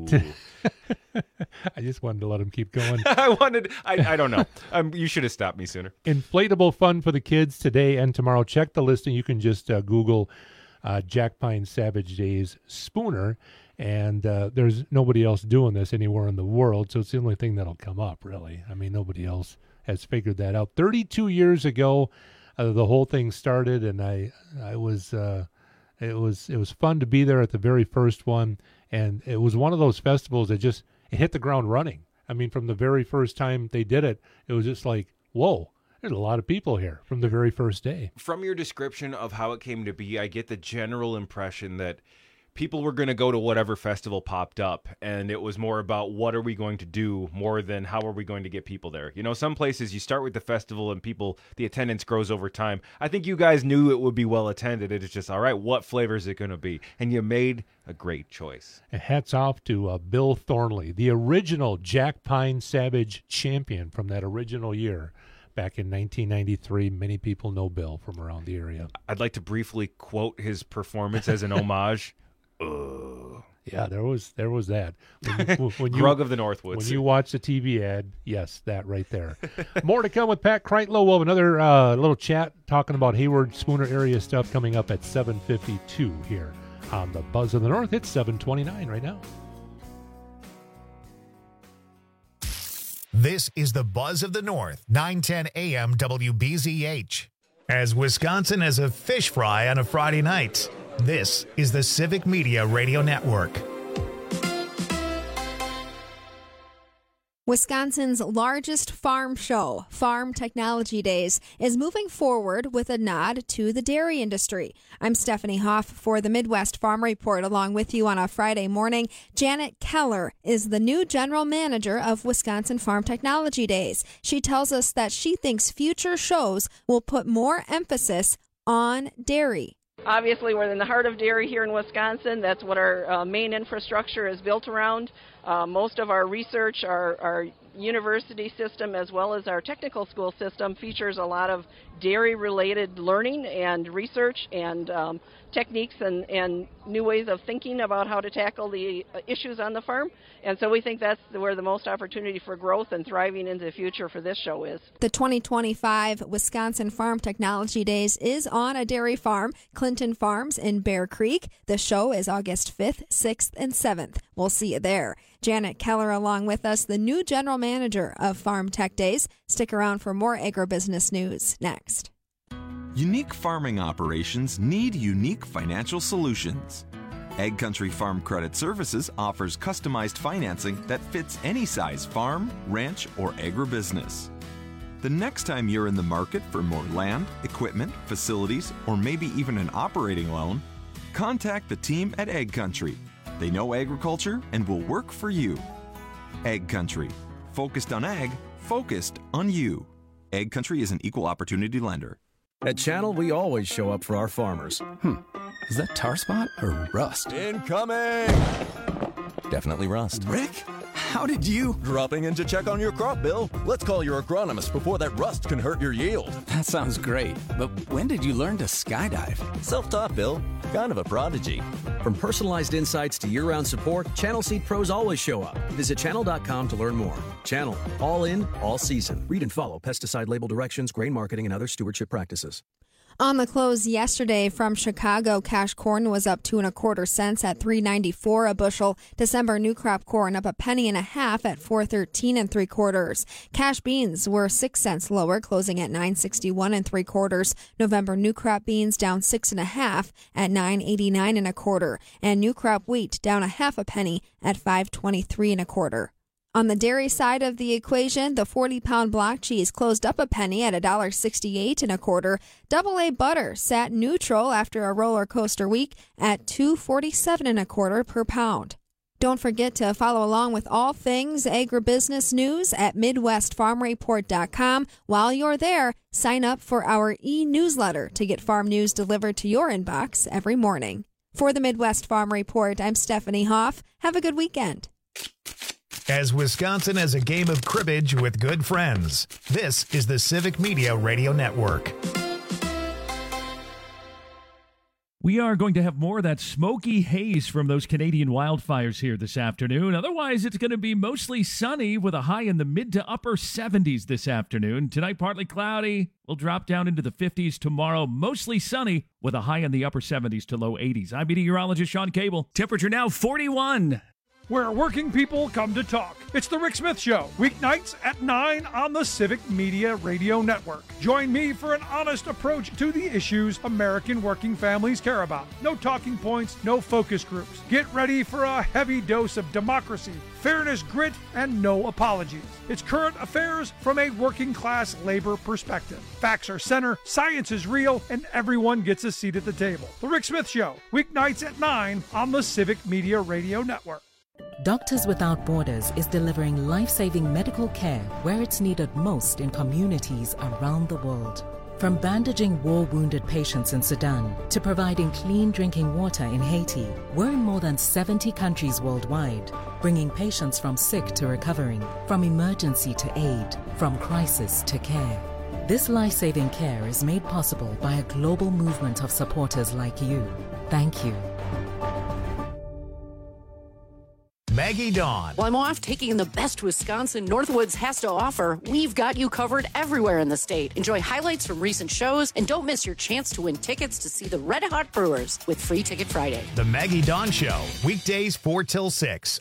[SPEAKER 27] I just wanted to let him keep going.
[SPEAKER 28] I wanted, I, I don't know. Um, you should have stopped me sooner.
[SPEAKER 27] Inflatable fun for the kids today and tomorrow. Check the listing. You can just uh, Google uh, Jack Pine Savage Days Spooner, and uh, there's nobody else doing this anywhere in the world, so it's the only thing that'll come up, really. I mean, nobody else has figured that out. thirty-two years ago, uh, the whole thing started, and I, I was, uh, it was, it was fun to be there at the very first one, and it was one of those festivals that just it hit the ground running. I mean, from the very first time they did it, it was just like, whoa, there's a lot of people here from the very first day.
[SPEAKER 28] From your description of how it came to be, I get the general impression that people were going to go to whatever festival popped up, and it was more about what are we going to do more than how are we going to get people there. You know, some places you start with the festival and people, the attendance grows over time. I think you guys knew it would be well attended. It's just, all right, what flavor is it going to be? And you made a great choice.
[SPEAKER 27] And hats off to uh, Bill Thornley, the original Jack Pine Savage champion from that original year. back in nineteen ninety-three. Many people know Bill from around the area.
[SPEAKER 28] I'd like to briefly quote his performance as an homage. Ugh.
[SPEAKER 27] Yeah, there was there was that. When you, when you,
[SPEAKER 28] Grug of the Northwoods.
[SPEAKER 27] When you watch the T V ad, yes, that right there. More to come with Pat Kreitlow. We'll have another uh, little chat talking about Hayward, Spooner area stuff coming up at seven fifty-two here on the Buzz of the North. It's seven twenty-nine right now.
[SPEAKER 1] This is the Buzz of the North, nine ten A M W B Z H. As Wisconsin has a fish fry on a Friday night, this is the Civic Media Radio Network.
[SPEAKER 2] Wisconsin's largest farm show, Farm Technology Days, is moving forward with a nod to the dairy industry. I'm Stephanie Hoff for the Midwest Farm Report. Along with you on a Friday morning, Janet Keller is the new general manager of Wisconsin Farm Technology Days. She tells us that she thinks future shows will put more emphasis on dairy.
[SPEAKER 3] Obviously, we're in the heart of dairy here in Wisconsin. That's what our uh, main infrastructure is built around. Uh, most of our research, our, our university system, as well as our technical school system, features a lot of dairy-related learning and research and um, techniques and, and new ways of thinking about how to tackle the issues on the farm. And so we think that's where the most opportunity for growth and thriving into the future for this show is.
[SPEAKER 2] The twenty twenty-five Wisconsin Farm Technology Days is on a dairy farm, Clinton Farms in Bear Creek. The show is August fifth, sixth, and seventh. We'll see you there. Janet Keller along with us, the new general manager of Farm Tech Days. Stick around for more agribusiness news next.
[SPEAKER 4] Unique farming operations need unique financial solutions. Ag Country Farm Credit Services offers customized financing that fits any size farm, ranch, or agribusiness. The next time you're in the market for more land, equipment, facilities, or maybe even an operating loan, contact the team at Ag Country. They know agriculture and will work for you. Ag Country. Focused on ag, focused on you. Ag Country is an equal opportunity lender.
[SPEAKER 5] At Channel, we always show up for our farmers. Hmm. Is that tar spot or rust?
[SPEAKER 6] Incoming!
[SPEAKER 5] Definitely rust.
[SPEAKER 6] Rick? How did you? Dropping in to check on your crop, Bill. Let's call your agronomist before that rust can hurt your yield.
[SPEAKER 5] That sounds great. But when did you learn to skydive?
[SPEAKER 6] Self-taught, Bill. Kind of a prodigy.
[SPEAKER 5] From personalized insights to year-round support, Channel Seed Pros always show up. Visit channel dot com to learn more. Channel. All in, all season. Read and follow pesticide label directions, grain marketing, and other stewardship practices.
[SPEAKER 2] On the close yesterday from Chicago, cash corn was up two and a quarter cents at three ninety-four a bushel. December new crop corn up a penny and a half at four thirteen and three quarters. Cash beans were six cents lower, closing at nine sixty-one and three quarters. November new crop beans down six and a half at nine eighty-nine and a quarter, and new crop wheat down a half a penny at five twenty-three and a quarter. On the dairy side of the equation, the forty-pound block cheese closed up a penny at one dollar sixty-eight and a quarter. Double A butter sat neutral after a roller coaster week at two forty-seven and a quarter per pound. Don't forget to follow along with all things agribusiness news at midwest farm report dot com. While you're there, sign up for our e-newsletter to get farm news delivered to your inbox every morning. For the Midwest Farm Report, I'm Stephanie Hoff. Have a good weekend.
[SPEAKER 1] As Wisconsin has a game of cribbage with good friends, this is the Civic Media Radio Network.
[SPEAKER 7] We are going to have more of that smoky haze from those Canadian wildfires here this afternoon. Otherwise, it's going to be mostly sunny with a high in the mid to upper seventies this afternoon. Tonight, partly cloudy. We'll drop down into the fifties tomorrow. Mostly sunny with a high in the upper seventies to low eighties. I'm meteorologist Sean Cable. Temperature now forty-one.
[SPEAKER 9] Where working people come to talk. It's the Rick Smith Show, weeknights at nine on the Civic Media Radio Network. Join me for an honest approach to the issues American working families care about. No talking points, no focus groups. Get ready for a heavy dose of democracy, fairness, grit, and no apologies. It's current affairs from a working class labor perspective. Facts are center, science is real, and everyone gets a seat at the table. The Rick Smith Show, weeknights at nine on the Civic Media Radio Network.
[SPEAKER 10] Doctors Without Borders is delivering life-saving medical care where it's needed most in communities around the world. From bandaging war-wounded patients in Sudan to providing clean drinking water in Haiti, we're in more than seventy countries worldwide, bringing patients from sick to recovering, from emergency to aid, from crisis to care. This life-saving care is made possible by a global movement of supporters like you. Thank you.
[SPEAKER 1] Maggie Dawn.
[SPEAKER 8] While I'm off taking the best Wisconsin Northwoods has to offer, we've got you covered everywhere in the state. Enjoy highlights from recent shows and don't miss your chance to win tickets to see the Red Hot Brewers with Free Ticket Friday.
[SPEAKER 1] The Maggie Dawn Show, weekdays four till six.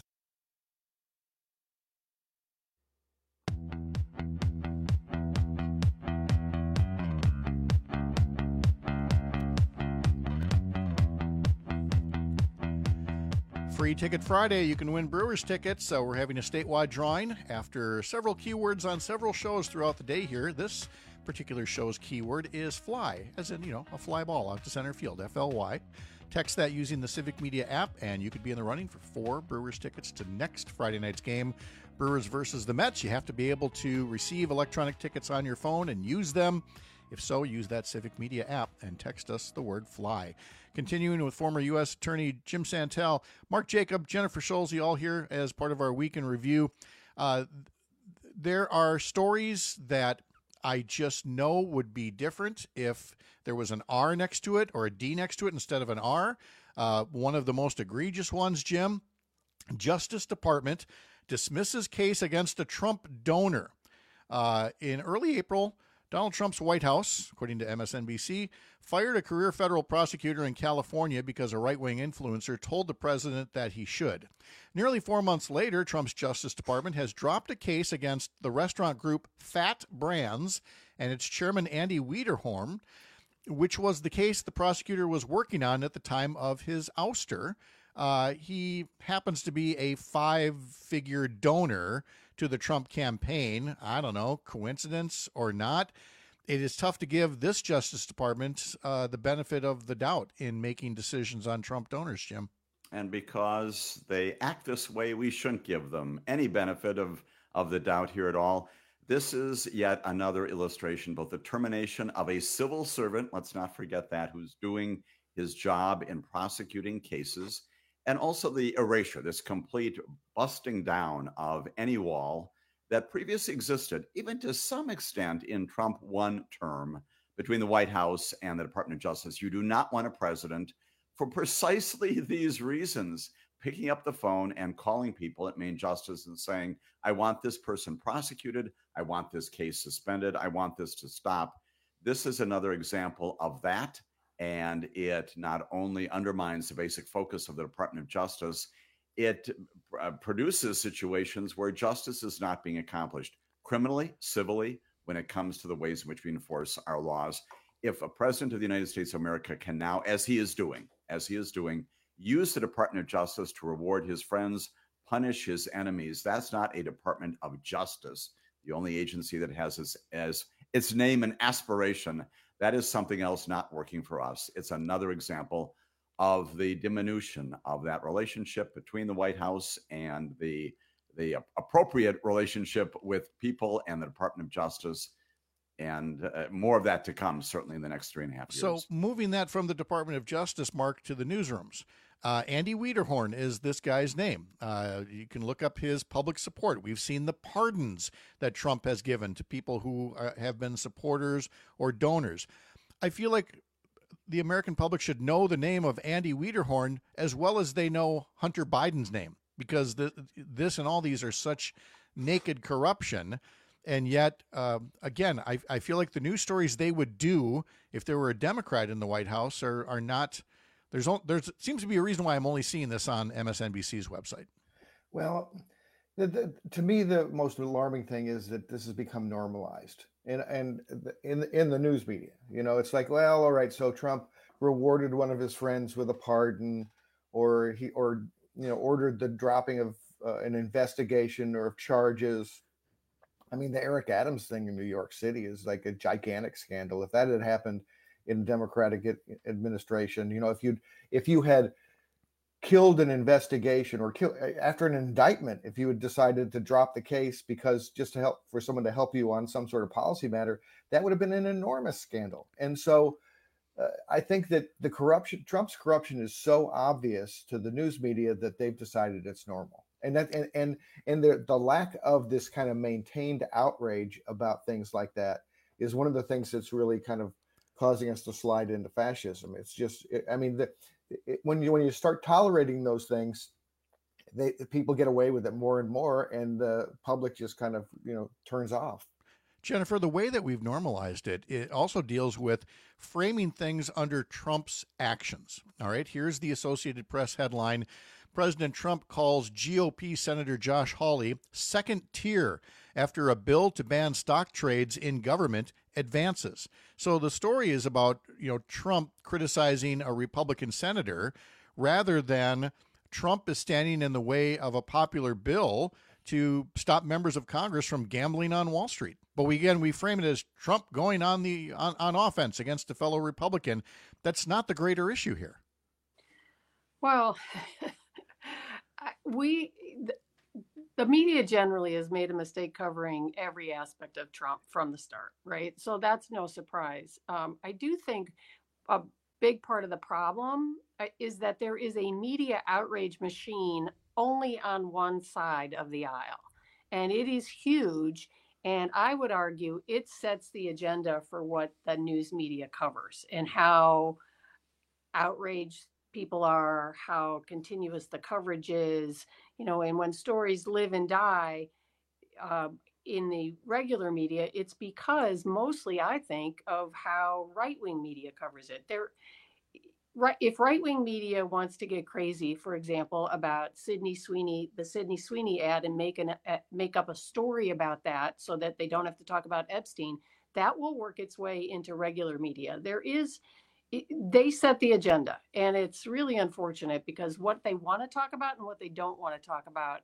[SPEAKER 17] Free Ticket Friday, you can win Brewers tickets. So we're having a statewide drawing after several keywords on several shows throughout the day here. This particular show's keyword is fly, as in, you know, a fly ball out to center field, F L Y. Text that using the Civic Media app, and you could be in the running for four Brewers tickets to next Friday night's game, Brewers versus the Mets. You have to be able to receive electronic tickets on your phone and use them. If so, use that Civic Media app and text us the word fly. Continuing with former U S Attorney Jim Santel, Mark Jacob, Jennifer Schulze, all here as part of our week in review. Uh, there are stories that I just know would be different if there was an R next to it or a D next to it instead of an R. Uh, one of the most egregious ones, Jim, Justice Department dismisses case against a Trump donor. Uh, in early April, Donald Trump's White House, according to M S N B C, fired a career federal prosecutor in California because a right-wing influencer told the president that he should. Nearly four months later, Trump's Justice Department has dropped a case against the restaurant group Fat Brands and its chairman Andy Wiederhorn, which was the case the prosecutor was working on at the time of his ouster. Uh, he happens to be a five-figure donor to the Trump campaign. I don't know, coincidence or not. It is tough to give this Justice Department uh, the benefit of the doubt in making decisions on Trump donors, Jim.
[SPEAKER 11] And because they act this way, we shouldn't give them any benefit of, of the doubt here at all. This is yet another illustration, both the termination of a civil servant, let's not forget that, who's doing his job in prosecuting cases, and also the erasure, this complete busting down of any wall that previously existed, even to some extent in Trump one term, between the White House and the Department of Justice. You do not want a president for precisely these reasons, picking up the phone and calling people at Main Justice and saying, I want this person prosecuted, I want this case suspended, I want this to stop. This is another example of that. And it not only undermines the basic focus of the Department of Justice, it uh, produces situations where justice is not being accomplished criminally, civilly, when it comes to the ways in which we enforce our laws. If a president of the United States of America can now, as he is doing, as he is doing, use the Department of Justice to reward his friends, punish his enemies, that's not a Department of Justice. The only agency that has its, as its name and aspiration. That is something else not working for us. It's another example of the diminution of that relationship between the White House and the, the appropriate relationship with people and the Department of Justice. And uh, more of that to come, certainly in the next three and a half years.
[SPEAKER 17] So moving that from the Department of Justice, Mark, to the newsrooms. Uh, Andy Wiederhorn is this guy's name. Uh, you can look up his public support. We've seen the pardons that Trump has given to people who uh, have been supporters or donors. I feel like the American public should know the name of Andy Wiederhorn as well as they know Hunter Biden's name, because the, this and all these are such naked corruption. And yet, uh, again, I, I feel like the news stories they would do if there were a Democrat in the White House are, are not. There's there's seems to be a reason why I'm only seeing this on M S N B C's website.
[SPEAKER 12] Well, the, the, to me, the most alarming thing is that this has become normalized, and and in in the news media, you know, it's like, well, all right, so Trump rewarded one of his friends with a pardon, or he or you know ordered the dropping of uh, an investigation or of charges. I mean, the Eric Adams thing in New York City is like a gigantic scandal. If that had happened in Democratic administration, you know, if you if you had killed an investigation or kill after an indictment, if you had decided to drop the case because just to help for someone to help you on some sort of policy matter, that would have been an enormous scandal. And so uh, I think that the corruption, Trump's corruption is so obvious to the news media that they've decided it's normal. And that and and, and the, the lack of this kind of maintained outrage about things like that is one of the things that's really kind of causing us to slide into fascism. It's just, I mean, the, it, when you when you start tolerating those things, they people get away with it more and more, and the public just kind of, you know, turns off.
[SPEAKER 17] Jennifer, the way that we've normalized it, it also deals with framing things under Trump's actions. All right, here's the Associated Press headline. President Trump calls G O P Senator Josh Hawley second tier after a bill to ban stock trades in government advances. So the story is about, you know, Trump criticizing a Republican senator rather than Trump is standing in the way of a popular bill to stop members of Congress from gambling on Wall Street. But we, again, we frame it as Trump going on the on, on offense against a fellow Republican. That's not the greater issue here.
[SPEAKER 13] Well, we the media generally has made a mistake covering every aspect of Trump from the start, right? So that's no surprise. Um, I do think a big part of the problem is that there is a media outrage machine only on one side of the aisle, and it is huge. And I would argue it sets the agenda for what the news media covers and how outraged people are, how continuous the coverage is, you know, and when stories live and die uh, in the regular media, it's because mostly, I think, of how right-wing media covers it. There, right, if right-wing media wants to get crazy, for example, about Sydney Sweeney, the Sydney Sweeney ad, and make an uh, make up a story about that so that they don't have to talk about Epstein, that will work its way into regular media. There is, it, they set the agenda, and it's really unfortunate because what they want to talk about and what they don't want to talk about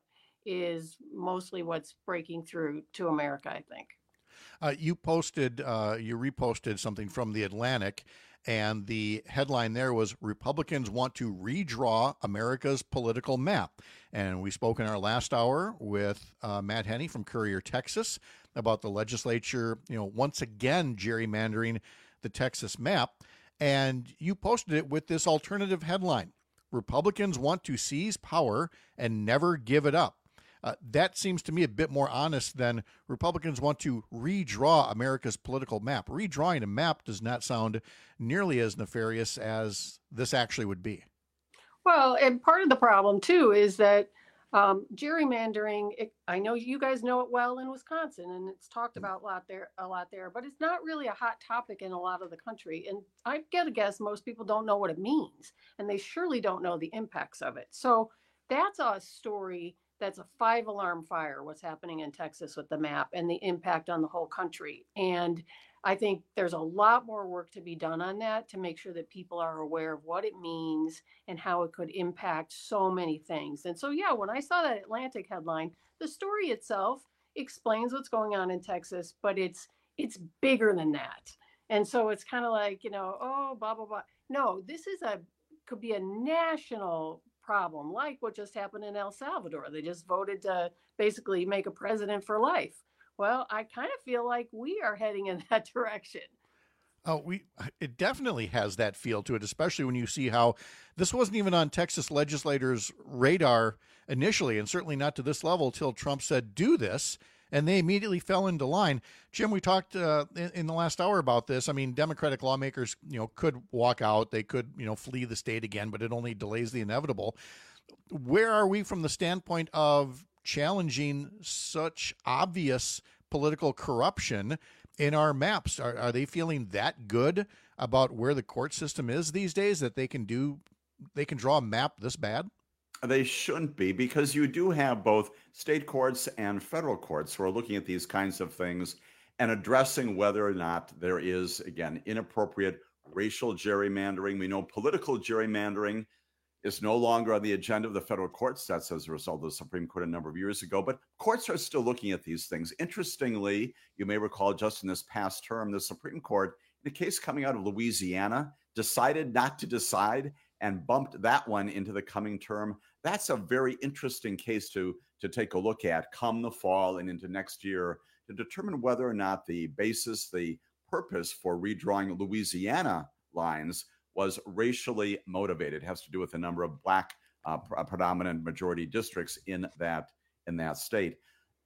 [SPEAKER 13] is mostly what's breaking through to America, I think.
[SPEAKER 17] Uh, you posted, uh, you reposted something from The Atlantic, and the headline there was Republicans want to redraw America's political map. And we spoke in our last hour with uh, Matt Henney from Courier, Texas, about the legislature, you know, once again gerrymandering the Texas map. And you posted it with this alternative headline: Republicans want to seize power and never give it up. Uh, that seems to me a bit more honest than Republicans want to redraw America's political map. Redrawing a map does not sound nearly as nefarious as this actually would be.
[SPEAKER 13] Well, and part of the problem, too, is that um, gerrymandering, it, I know you guys know it well in Wisconsin, and it's talked about a lot there, a lot there, but it's not really a hot topic in a lot of the country. And I get a guess most people don't know what it means, and they surely don't know the impacts of it. So that's a story that's a five alarm fire, what's happening in Texas with the map and the impact on the whole country. And I think there's a lot more work to be done on that to make sure that people are aware of what it means and how it could impact so many things. And so, yeah, when I saw that Atlantic headline, the story itself explains what's going on in Texas, but it's it's bigger than that. And so it's kind of like, you know, oh, blah, blah, blah. No, this is a could be a national problem, like what just happened in El Salvador. They just voted to basically make a president for life. Well, I kind of feel like we are heading in that direction.
[SPEAKER 17] Oh, we it definitely has that feel to it, especially when you see how this wasn't even on Texas legislators' radar initially, and certainly not to this level till Trump said, do this, and they immediately fell into line. Jim, we talked uh, in, in the last hour about this. I mean, Democratic lawmakers, you know, could walk out. They could, you know, flee the state again, but it only delays the inevitable. Where are we from the standpoint of challenging such obvious political corruption in our maps? Are, are they feeling that good about where the court system is these days that they can do, they can draw a map this bad?
[SPEAKER 11] They shouldn't be, because you do have both state courts and federal courts who are looking at these kinds of things and addressing whether or not there is, again, inappropriate racial gerrymandering. We know political gerrymandering is no longer on the agenda of the federal courts. That's as a result of the Supreme Court a number of years ago. But courts are still looking at these things. Interestingly, you may recall just in this past term, the Supreme Court, in a case coming out of Louisiana, decided not to decide and bumped that one into the coming term. That's a very interesting case to, to take a look at come the fall and into next year to determine whether or not the basis, the purpose for redrawing Louisiana lines was racially motivated. It has to do with the number of black uh, predominant majority districts in that in that state.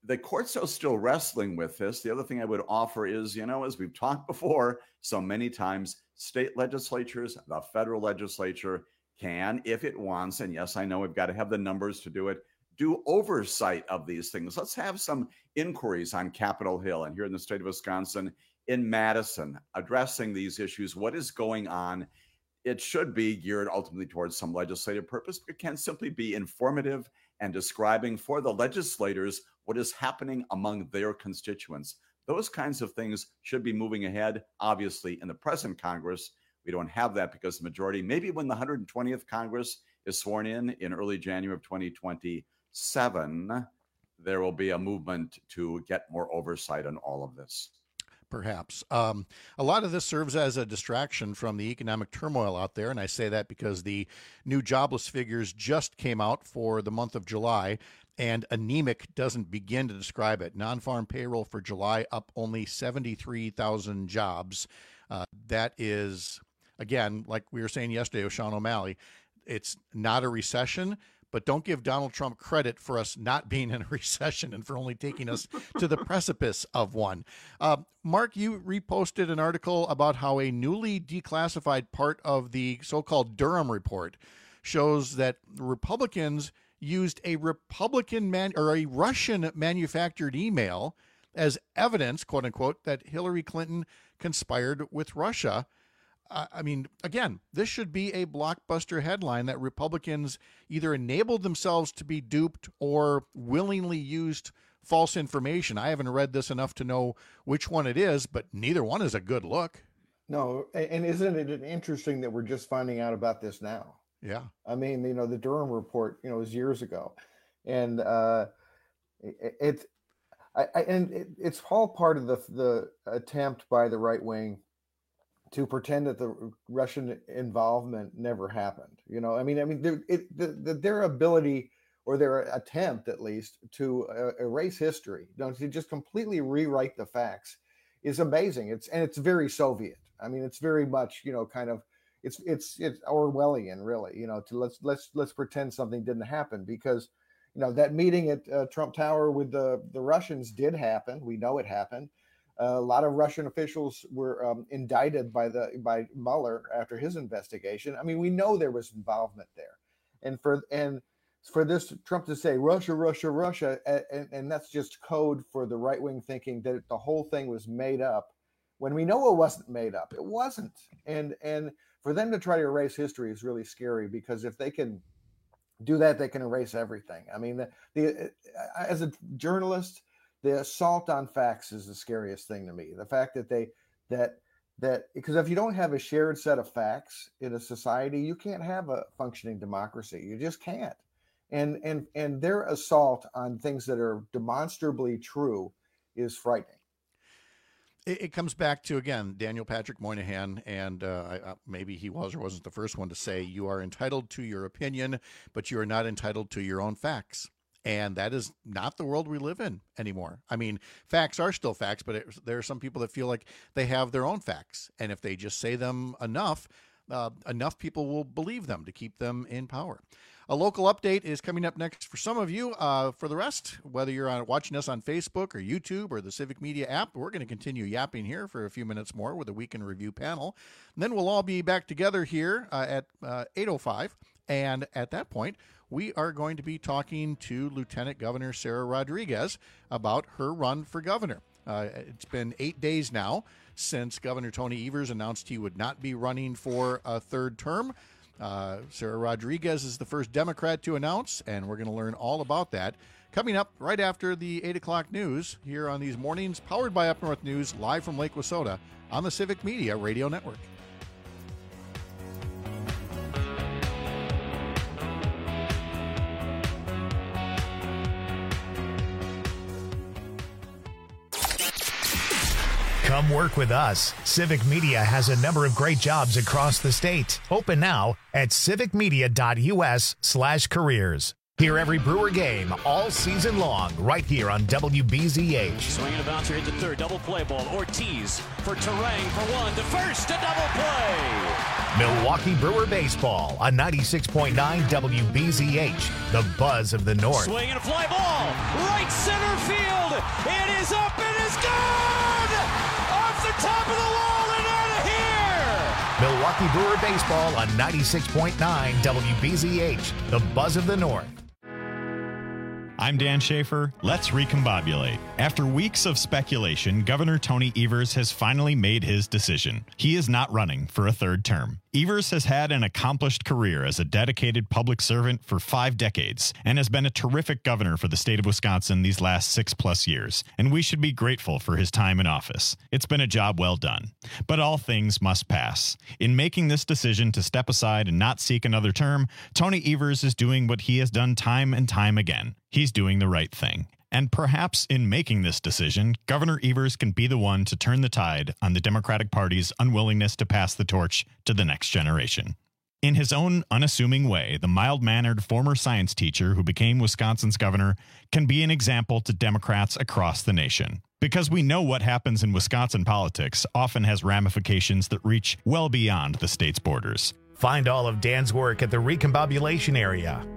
[SPEAKER 11] the courts are still wrestling with this. The other thing I would offer is, you know, as we've talked before so many times, state legislatures, the federal legislature can, if it wants, and yes, I know we've got to have the numbers to do it, do oversight of these things. Let's have some inquiries on Capitol Hill and here in the state of Wisconsin, in Madison, addressing these issues. What is going on? It should be geared ultimately towards some legislative purpose, but it can simply be informative and describing for the legislators what is happening among their constituents. Those kinds of things should be moving ahead. Obviously, in the present Congress, we don't have that because the majority, maybe when the one hundred twentieth Congress is sworn in in early January of twenty twenty-seven, there will be a movement to get more oversight on all of this.
[SPEAKER 17] Perhaps. Um, a lot of this serves as a distraction from the economic turmoil out there, and I say that because the new jobless figures just came out for the month of July, and anemic doesn't begin to describe it. Non-farm payroll for July up only seventy-three thousand jobs. Uh, that is, again, like we were saying yesterday with Sean O'Malley, it's not a recession, but don't give Donald Trump credit for us not being in a recession and for only taking us to the precipice of one. Uh, Mark, you reposted an article about how a newly declassified part of the so-called Durham report shows that Republicans used a Republican man or a Russian manufactured email as evidence, quote unquote, that Hillary Clinton conspired with Russia. I mean, again, this should be a blockbuster headline that Republicans either enabled themselves to be duped or willingly used false information. I haven't read this enough to know which one it is, but neither one is a good look.
[SPEAKER 12] No, and isn't it interesting that we're just finding out about this now?
[SPEAKER 17] Yeah.
[SPEAKER 12] I mean, you know, the Durham report, you know, was years ago. And uh, it, it I, I, and it, it's all part of the the attempt by the right wing to pretend that the Russian involvement never happened. You know, I mean, I mean, their, it, the, the, their ability or their attempt, at least, to uh, erase history, you know, to just completely rewrite the facts, is amazing. It's and it's very Soviet. I mean, it's very much, you know, kind of, it's it's it's Orwellian, really. You know, to let's let's let's pretend something didn't happen because, you know, that meeting at uh, Trump Tower with the the Russians did happen. We know it happened. Uh, a lot of Russian officials were um, indicted by the by Mueller after his investigation. I mean, we know there was involvement there, and for and for this Trump to say Russia, Russia, Russia, and, and that's just code for the right wing thinking that the whole thing was made up, when we know it wasn't made up. It wasn't, and and for them to try to erase history is really scary because if they can do that, they can erase everything. I mean, the, the as a journalist, the assault on facts is the scariest thing to me. The fact that they, that, that, because if you don't have a shared set of facts in a society, you can't have a functioning democracy. You just can't. And, and, and their assault on things that are demonstrably true is frightening.
[SPEAKER 17] It, it comes back to, again, Daniel Patrick Moynihan, and uh, I, maybe he was or wasn't the first one to say, you are entitled to your opinion, but you are not entitled to your own facts. And that is not the world we live in anymore. I mean, facts are still facts, but it, there are some people that feel like they have their own facts. And if they just say them enough, uh, enough people will believe them to keep them in power. A local update is coming up next for some of you. Uh, for the rest, whether you're on, watching us on Facebook or YouTube or the Civic Media app, we're going to continue yapping here for a few minutes more with a Weekend Review panel. And then we'll all be back together here uh, at uh, eight oh five. And at that point, we are going to be talking to Lieutenant Governor Sarah Rodriguez about her run for governor. Uh, it's been eight days now since Governor Tony Evers announced he would not be running for a third term. Uh, Sarah Rodriguez is the first Democrat to announce, and we're going to learn all about that coming up right after the eight o'clock news here on these mornings, powered by Up North News, live from Lake Wissota on the Civic Media Radio Network.
[SPEAKER 1] Come work with us. Civic Media has a number of great jobs across the state. Open now at civicmedia.us slash careers. Hear every Brewer game all season long right here on W B Z H.
[SPEAKER 14] Swinging a bouncer hit the third. Double play ball. Ortiz for Terang for one. The first, a double play.
[SPEAKER 1] Milwaukee Brewer baseball on ninety-six point nine W B Z H, the buzz of the North.
[SPEAKER 14] Swing and a fly ball. Right center field. It is up. It is gone. Off the top of the wall and out of here.
[SPEAKER 1] Milwaukee Brewer baseball on ninety-six point nine W B Z H, the buzz of the North.
[SPEAKER 16] I'm Dan Schaefer. Let's recombobulate. After weeks of speculation, Governor Tony Evers has finally made his decision. He is not running for a third term. Evers has had an accomplished career as a dedicated public servant for five decades and has been a terrific governor for the state of Wisconsin these last six plus years, and we should be grateful for his time in office. It's been a job well done. But all things must pass. In making this decision to step aside and not seek another term, Tony Evers is doing what he has done time and time again. He's doing the right thing. And perhaps in making this decision, Governor Evers can be the one to turn the tide on the Democratic Party's unwillingness to pass the torch to the next generation. In his own unassuming way, the mild-mannered former science teacher who became Wisconsin's governor can be an example to Democrats across the nation. Because we know what happens in Wisconsin politics often has ramifications that reach well beyond the state's borders.
[SPEAKER 1] Find all of Dan's work at the Recombobulation area.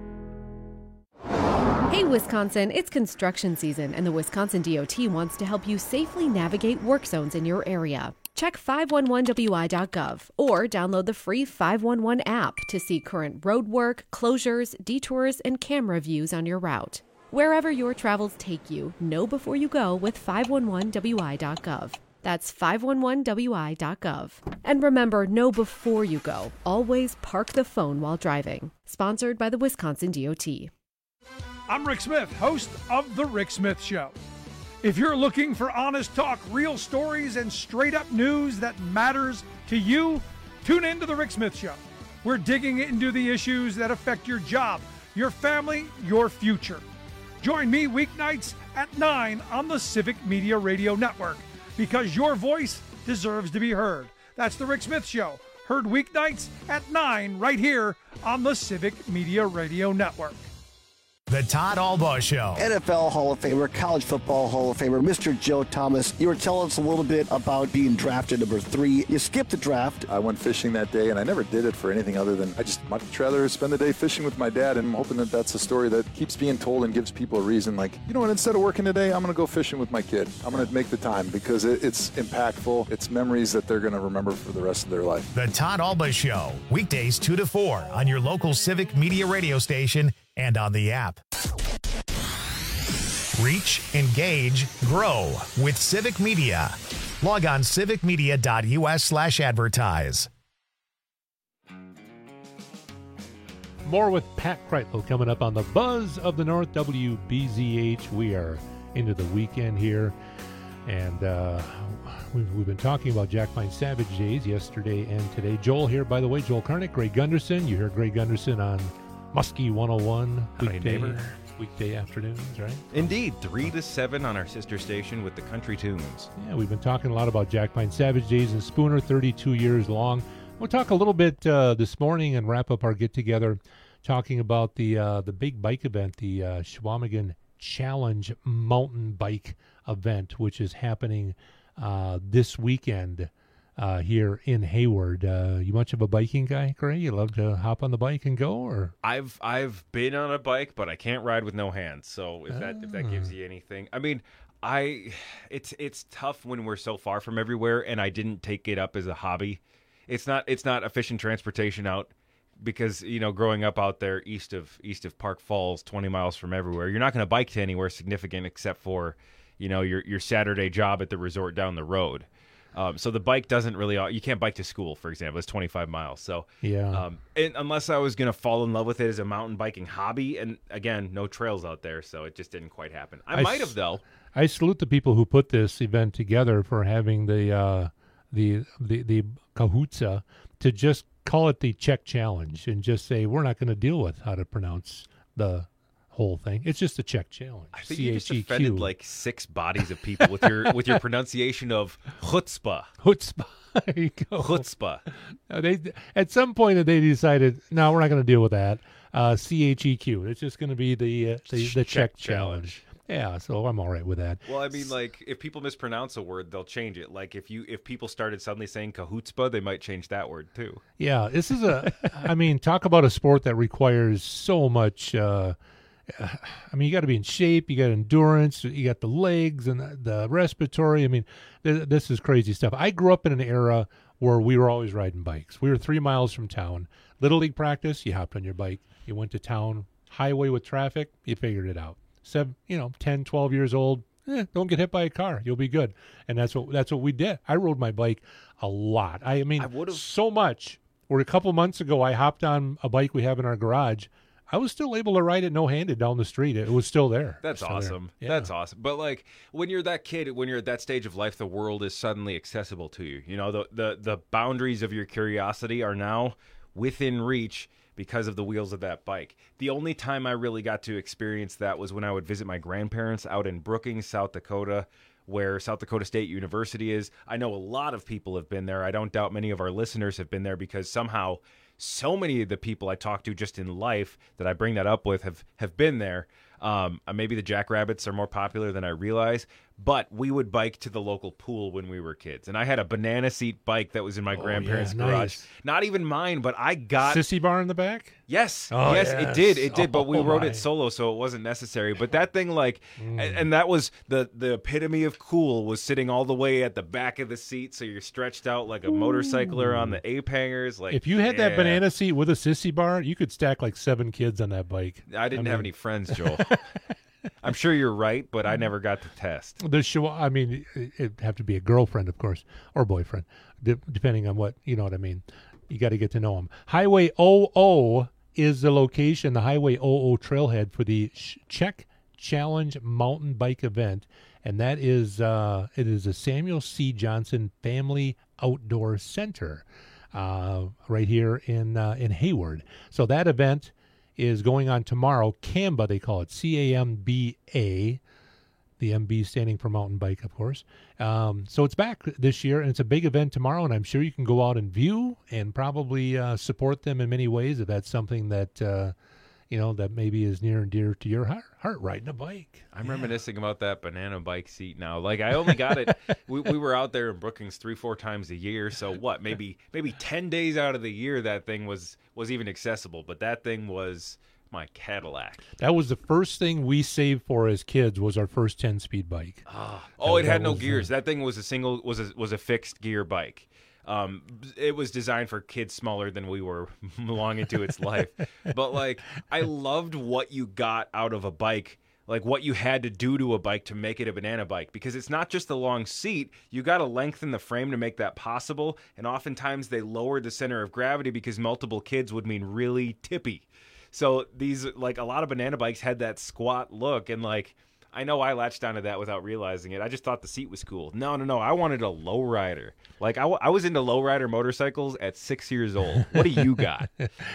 [SPEAKER 18] Hey Wisconsin, it's construction season and the Wisconsin D O T wants to help you safely navigate work zones in your area. Check five one one W I dot gov or download the free five one one app to see current road work, closures, detours, and camera views on your route. Wherever your travels take you, know before you go with five one one W I dot gov. That's five one one W I dot gov. And remember, know before you go. Always park the phone while driving. Sponsored by the Wisconsin D O T.
[SPEAKER 9] I'm Rick Smith, host of The Rick Smith Show. If you're looking for honest talk, real stories, and straight-up news that matters to you, tune in to The Rick Smith Show. We're digging into the issues that affect your job, your family, your future. Join me weeknights at nine on the Civic Media Radio Network, because your voice deserves to be heard. That's The Rick Smith Show, heard weeknights at nine right here on the Civic Media Radio Network.
[SPEAKER 1] The Todd Albaugh Show.
[SPEAKER 19] N F L Hall of Famer, College Football Hall of Famer, Mister Joe Thomas. You were telling us a little bit about being drafted number three. You skipped the draft.
[SPEAKER 20] I went fishing that day, and I never did it for anything other than I just much rather spend the day fishing with my dad, and I'm hoping that that's a story that keeps being told and gives people a reason. Like, you know what, instead of working today, I'm going to go fishing with my kid. I'm going to make the time because it, it's impactful. It's memories that they're going to remember for the rest of their life.
[SPEAKER 1] The Todd Albaugh Show, weekdays two to four on your local Civic Media radio station and on the app. Reach, engage, grow with Civic Media. Log on civicmedia.us slash advertise.
[SPEAKER 27] More with Pat Kreitlow coming up on the Buzz of the North, W B Z H. We are into the weekend here, and uh, we've, we've been talking about Jack Pine Savage Days yesterday and today. Joel here, by the way, Joel Karnick, Greg Gunderson. You hear Greg Gunderson on Muskie one oh one weekday, weekday afternoons, right?
[SPEAKER 28] Indeed, three to seven on our sister station with the country tunes.
[SPEAKER 27] Yeah, we've been talking a lot about Jack Pine Savage Days and Spooner, thirty-two years long. We'll talk a little bit uh, this morning and wrap up our get-together talking about the uh, the big bike event, the uh, Chequamegon Challenge mountain bike event, which is happening uh, this weekend uh, here in Hayward. Uh, you much of a biking guy, Gray? You love to hop on the bike and go, or
[SPEAKER 28] I've I've been on a bike, but I can't ride with no hands. So if that if that gives you anything, I mean, I it's it's tough when we're so far from everywhere, and I didn't take it up as a hobby. It's not it's not efficient transportation out. Because, you know, growing up out there east of east of Park Falls, twenty miles from everywhere, you're not going to bike to anywhere significant except for, you know, your your Saturday job at the resort down the road. Um, so the bike doesn't really, you can't bike to school, for example. It's twenty-five miles. So
[SPEAKER 27] yeah,
[SPEAKER 28] um, and unless I was going to fall in love with it as a mountain biking hobby, and again, no trails out there, so it just didn't quite happen. I, I might have though.
[SPEAKER 27] I salute the people who put this event together for having the uh, the the the cahootsa to just call it the Czech Challenge and just say we're not going to deal with how to pronounce the whole thing. It's just a Czech Challenge.
[SPEAKER 28] I think you just offended like six bodies of people with your with your pronunciation of chutzpah.
[SPEAKER 27] Chutzpah. There you go.
[SPEAKER 28] Chutzpah.
[SPEAKER 27] No, they at some point they decided, no, we're not going to deal with that. uh, C H E Q. It's just going to be the uh, the, the check,
[SPEAKER 28] Check
[SPEAKER 27] challenge. Yeah, so I'm all right with that.
[SPEAKER 28] Well, I mean, like, if people mispronounce a word, they'll change it. Like, if you if people started suddenly saying kahootspa, they might change that word, too.
[SPEAKER 27] Yeah, this is a, I mean, talk about a sport that requires so much, uh, I mean, you got to be in shape, you got endurance, you got the legs and the, the respiratory. I mean, th- this is crazy stuff. I grew up in an era where we were always riding bikes. We were three miles from town. Little league practice, you hopped on your bike. You went to town, highway with traffic, you figured it out. Seven, you know, ten, twelve years old, eh, don't get hit by a car. You'll be good. And that's what that's what we did. I rode my bike a lot. I mean, I so much. Where a couple months ago, I hopped on a bike we have in our garage. I was still able to ride it no-handed down the street. It was still there.
[SPEAKER 28] That's
[SPEAKER 27] still
[SPEAKER 28] awesome.
[SPEAKER 27] Yeah.
[SPEAKER 28] That's awesome. But, like, when you're that kid, when you're at that stage of life, the world is suddenly accessible to you. You know, the the, the boundaries of your curiosity are now within reach because of the wheels of that bike. The only time I really got to experience that was when I would visit my grandparents out in Brookings, South Dakota, where South Dakota State University is. I know a lot of people have been there. I don't doubt many of our listeners have been there because somehow so many of the people I talk to just in life that I bring that up with have, have been there. Um, maybe the Jackrabbits are more popular than I realize, but we would bike to the local pool when we were kids. And I had a banana seat bike that was in my
[SPEAKER 27] Oh,
[SPEAKER 28] grandparents'
[SPEAKER 27] yeah,
[SPEAKER 28] garage.
[SPEAKER 27] nice.
[SPEAKER 28] Not even mine, but I got...
[SPEAKER 27] Sissy bar in the back?
[SPEAKER 28] Yes.
[SPEAKER 27] Oh,
[SPEAKER 28] yes,
[SPEAKER 27] yes.
[SPEAKER 28] it did. It did, but we
[SPEAKER 27] Oh,
[SPEAKER 28] rode
[SPEAKER 27] my.
[SPEAKER 28] it solo, so it wasn't necessary. But that thing, like,
[SPEAKER 27] Mm.
[SPEAKER 28] and, and that was the, the epitome of cool, was sitting all the way at the back of the seat, so you're stretched out like a motorcycler on the ape hangers. Like,
[SPEAKER 27] If you had that
[SPEAKER 28] yeah.
[SPEAKER 27] banana seat with a sissy bar, you could stack like seven kids on that bike.
[SPEAKER 28] I didn't
[SPEAKER 27] I
[SPEAKER 28] have
[SPEAKER 27] mean-
[SPEAKER 28] any friends, Joel. I'm sure you're right, but I never got to test.
[SPEAKER 27] The show, I mean, it- it'd have to be a girlfriend, of course, or boyfriend, de- depending on what, you know what I mean. You got to get to know them. Highway oh oh is the location, the Highway oh oh trailhead for the Sh- Czech Challenge mountain bike event, and that is uh, it is a Samuel C. Johnson Family Outdoor Center uh, right here in uh, in Hayward. So that event is going on tomorrow. CAMBA, they call it, C A M B A. The M B standing for mountain bike, of course. Um, so it's back this year, and it's a big event tomorrow, and I'm sure you can go out and view and probably uh, support them in many ways if that's something that, uh, you know, that maybe is near and dear to your heart, heart riding a bike.
[SPEAKER 28] I'm
[SPEAKER 27] Yeah.
[SPEAKER 28] reminiscing about that banana bike seat now. Like, I only got it. we, we were out there in Brookings three, four times a year. So what? Maybe maybe ten days out of the year that thing was was even accessible. But that thing was my Cadillac.
[SPEAKER 27] That was the first thing we saved for as kids was our first ten-speed bike.
[SPEAKER 28] Oh, it
[SPEAKER 27] That-
[SPEAKER 28] had
[SPEAKER 27] that
[SPEAKER 28] no
[SPEAKER 27] was, uh,
[SPEAKER 28] gears. That thing was a single was a was a fixed gear bike. Um, it was designed for kids smaller than we were long into its life. But like, I loved what you got out of a bike, like what you had to do to a bike to make it a banana bike, because it's not just the long seat. You got to lengthen the frame to make that possible. And oftentimes they lowered the center of gravity because multiple kids would mean really tippy. So these, like, a lot of banana bikes had that squat look, and like, I know I latched onto that without realizing it. I just thought the seat was cool. No, no, no. I wanted a lowrider. Like, I, w- I was into lowrider motorcycles at six years old. What do you got?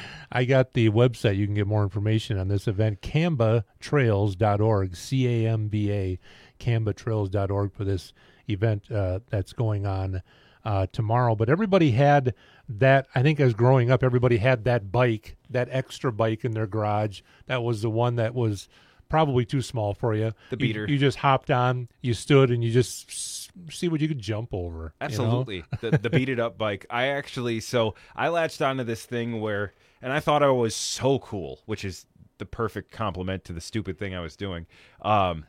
[SPEAKER 27] I got the website. You can get more information on this event, camba trails dot org, C A M B A, camba trails dot org for this event uh, that's going on uh, tomorrow. But everybody had that, I think as growing up, everybody had that bike, that extra bike in their garage. That was the one that was probably too small for you.
[SPEAKER 28] The
[SPEAKER 27] You-
[SPEAKER 28] beater.
[SPEAKER 27] You, just hopped on, you stood, and you just s- see what you could jump over. you know?
[SPEAKER 28] Absolutely. the the beat it up bike. I actually, so I latched onto this thing where, and I thought I was so cool, which is the perfect compliment to the stupid thing I was doing. Um,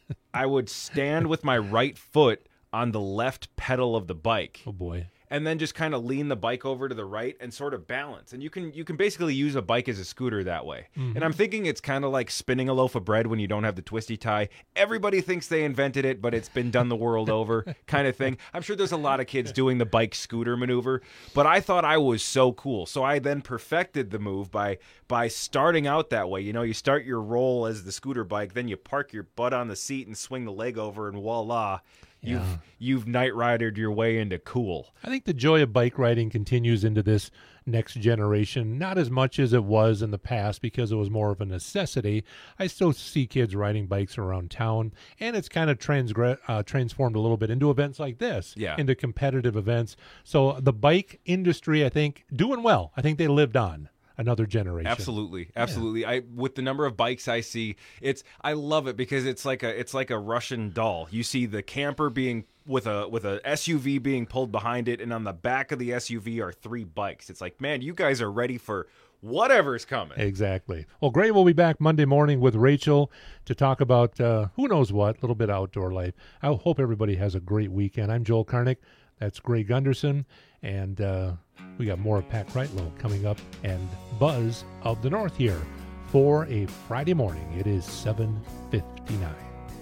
[SPEAKER 28] I would stand with my right foot on the left pedal of the bike.
[SPEAKER 27] Oh boy.
[SPEAKER 28] And then just kind of lean the bike over to the right and sort of balance. And you can you can basically use a bike as a scooter that way.
[SPEAKER 27] Mhm.
[SPEAKER 28] And I'm thinking it's kind of like spinning a loaf of bread when you don't have the twisty tie. Everybody thinks they invented it, but it's been done the world over kind of thing. I'm sure there's a lot of kids doing the bike scooter maneuver, but I thought I was so cool. So I then perfected the move by by starting out that way. You know, you start your roll as the scooter bike, then you park your butt on the seat and swing the leg over, and voila. You've
[SPEAKER 27] Yeah.
[SPEAKER 28] you've night ridered your way into cool.
[SPEAKER 27] I think the joy of bike riding continues into this next generation, not as much as it was in the past because it was more of a necessity. I still see kids riding bikes around town, and it's kind of transgre- uh, transformed a little bit into events like this,
[SPEAKER 28] Yeah.
[SPEAKER 27] into competitive events. So the bike industry, I think, doing well. I think they lived on. another generation.
[SPEAKER 28] Absolutely, absolutely. Yeah. I with the number of bikes I see, it's I love it because it's like a it's like a Russian doll. You see the camper being with a with a S U V being pulled behind it, and on the back of the S U V are three bikes. It's like, man, you guys are ready for whatever's coming.
[SPEAKER 27] Exactly. Well, Gray will be back Monday morning with Rachel to talk about uh, who knows what, a little bit of outdoor life. I hope everybody has a great weekend. I'm Joel Karnick. That's Gray Gunderson. And uh, we got more of Pat Kreitlow coming up and Buzz of the North here for a Friday morning. It is seven fifty-nine.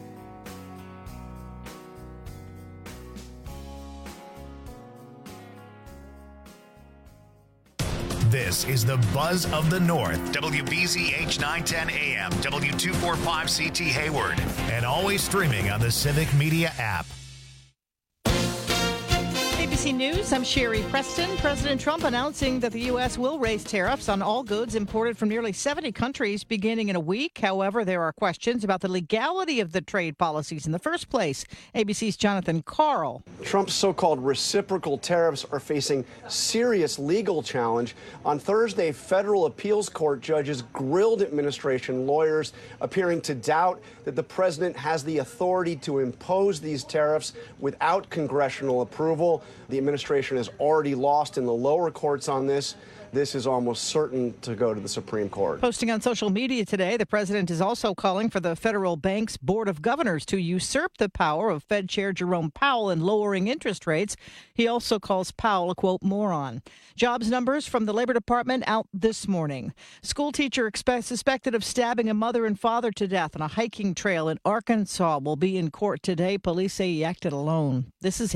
[SPEAKER 1] This is the Buzz of the North, W B Z H nine ten A M, W two forty-five C T Hayward, and always streaming on the Civic Media app.
[SPEAKER 3] A B C News, I'm Sherry Preston. President Trump announcing that the U S will raise tariffs on all goods imported from nearly seventy countries beginning in a week. However, there are questions about the legality of the trade policies in the first place. A B C's Jonathan Karl.
[SPEAKER 15] Trump's so-called reciprocal tariffs are facing serious legal challenge. On Thursday, federal appeals court judges grilled administration lawyers, appearing to doubt that the president has the authority to impose these tariffs without congressional approval. The administration has already lost in the lower courts on this. This is almost certain to go to the Supreme Court.
[SPEAKER 3] Posting on social media today, the president is also calling for the federal bank's board of governors to usurp the power of Fed Chair Jerome Powell in lowering interest rates. He also calls Powell a, quote, moron. Jobs numbers from the Labor Department out this morning. School teacher expect, suspected of stabbing a mother and father to death on a hiking trail in Arkansas will be in court today. Police say he acted alone. This is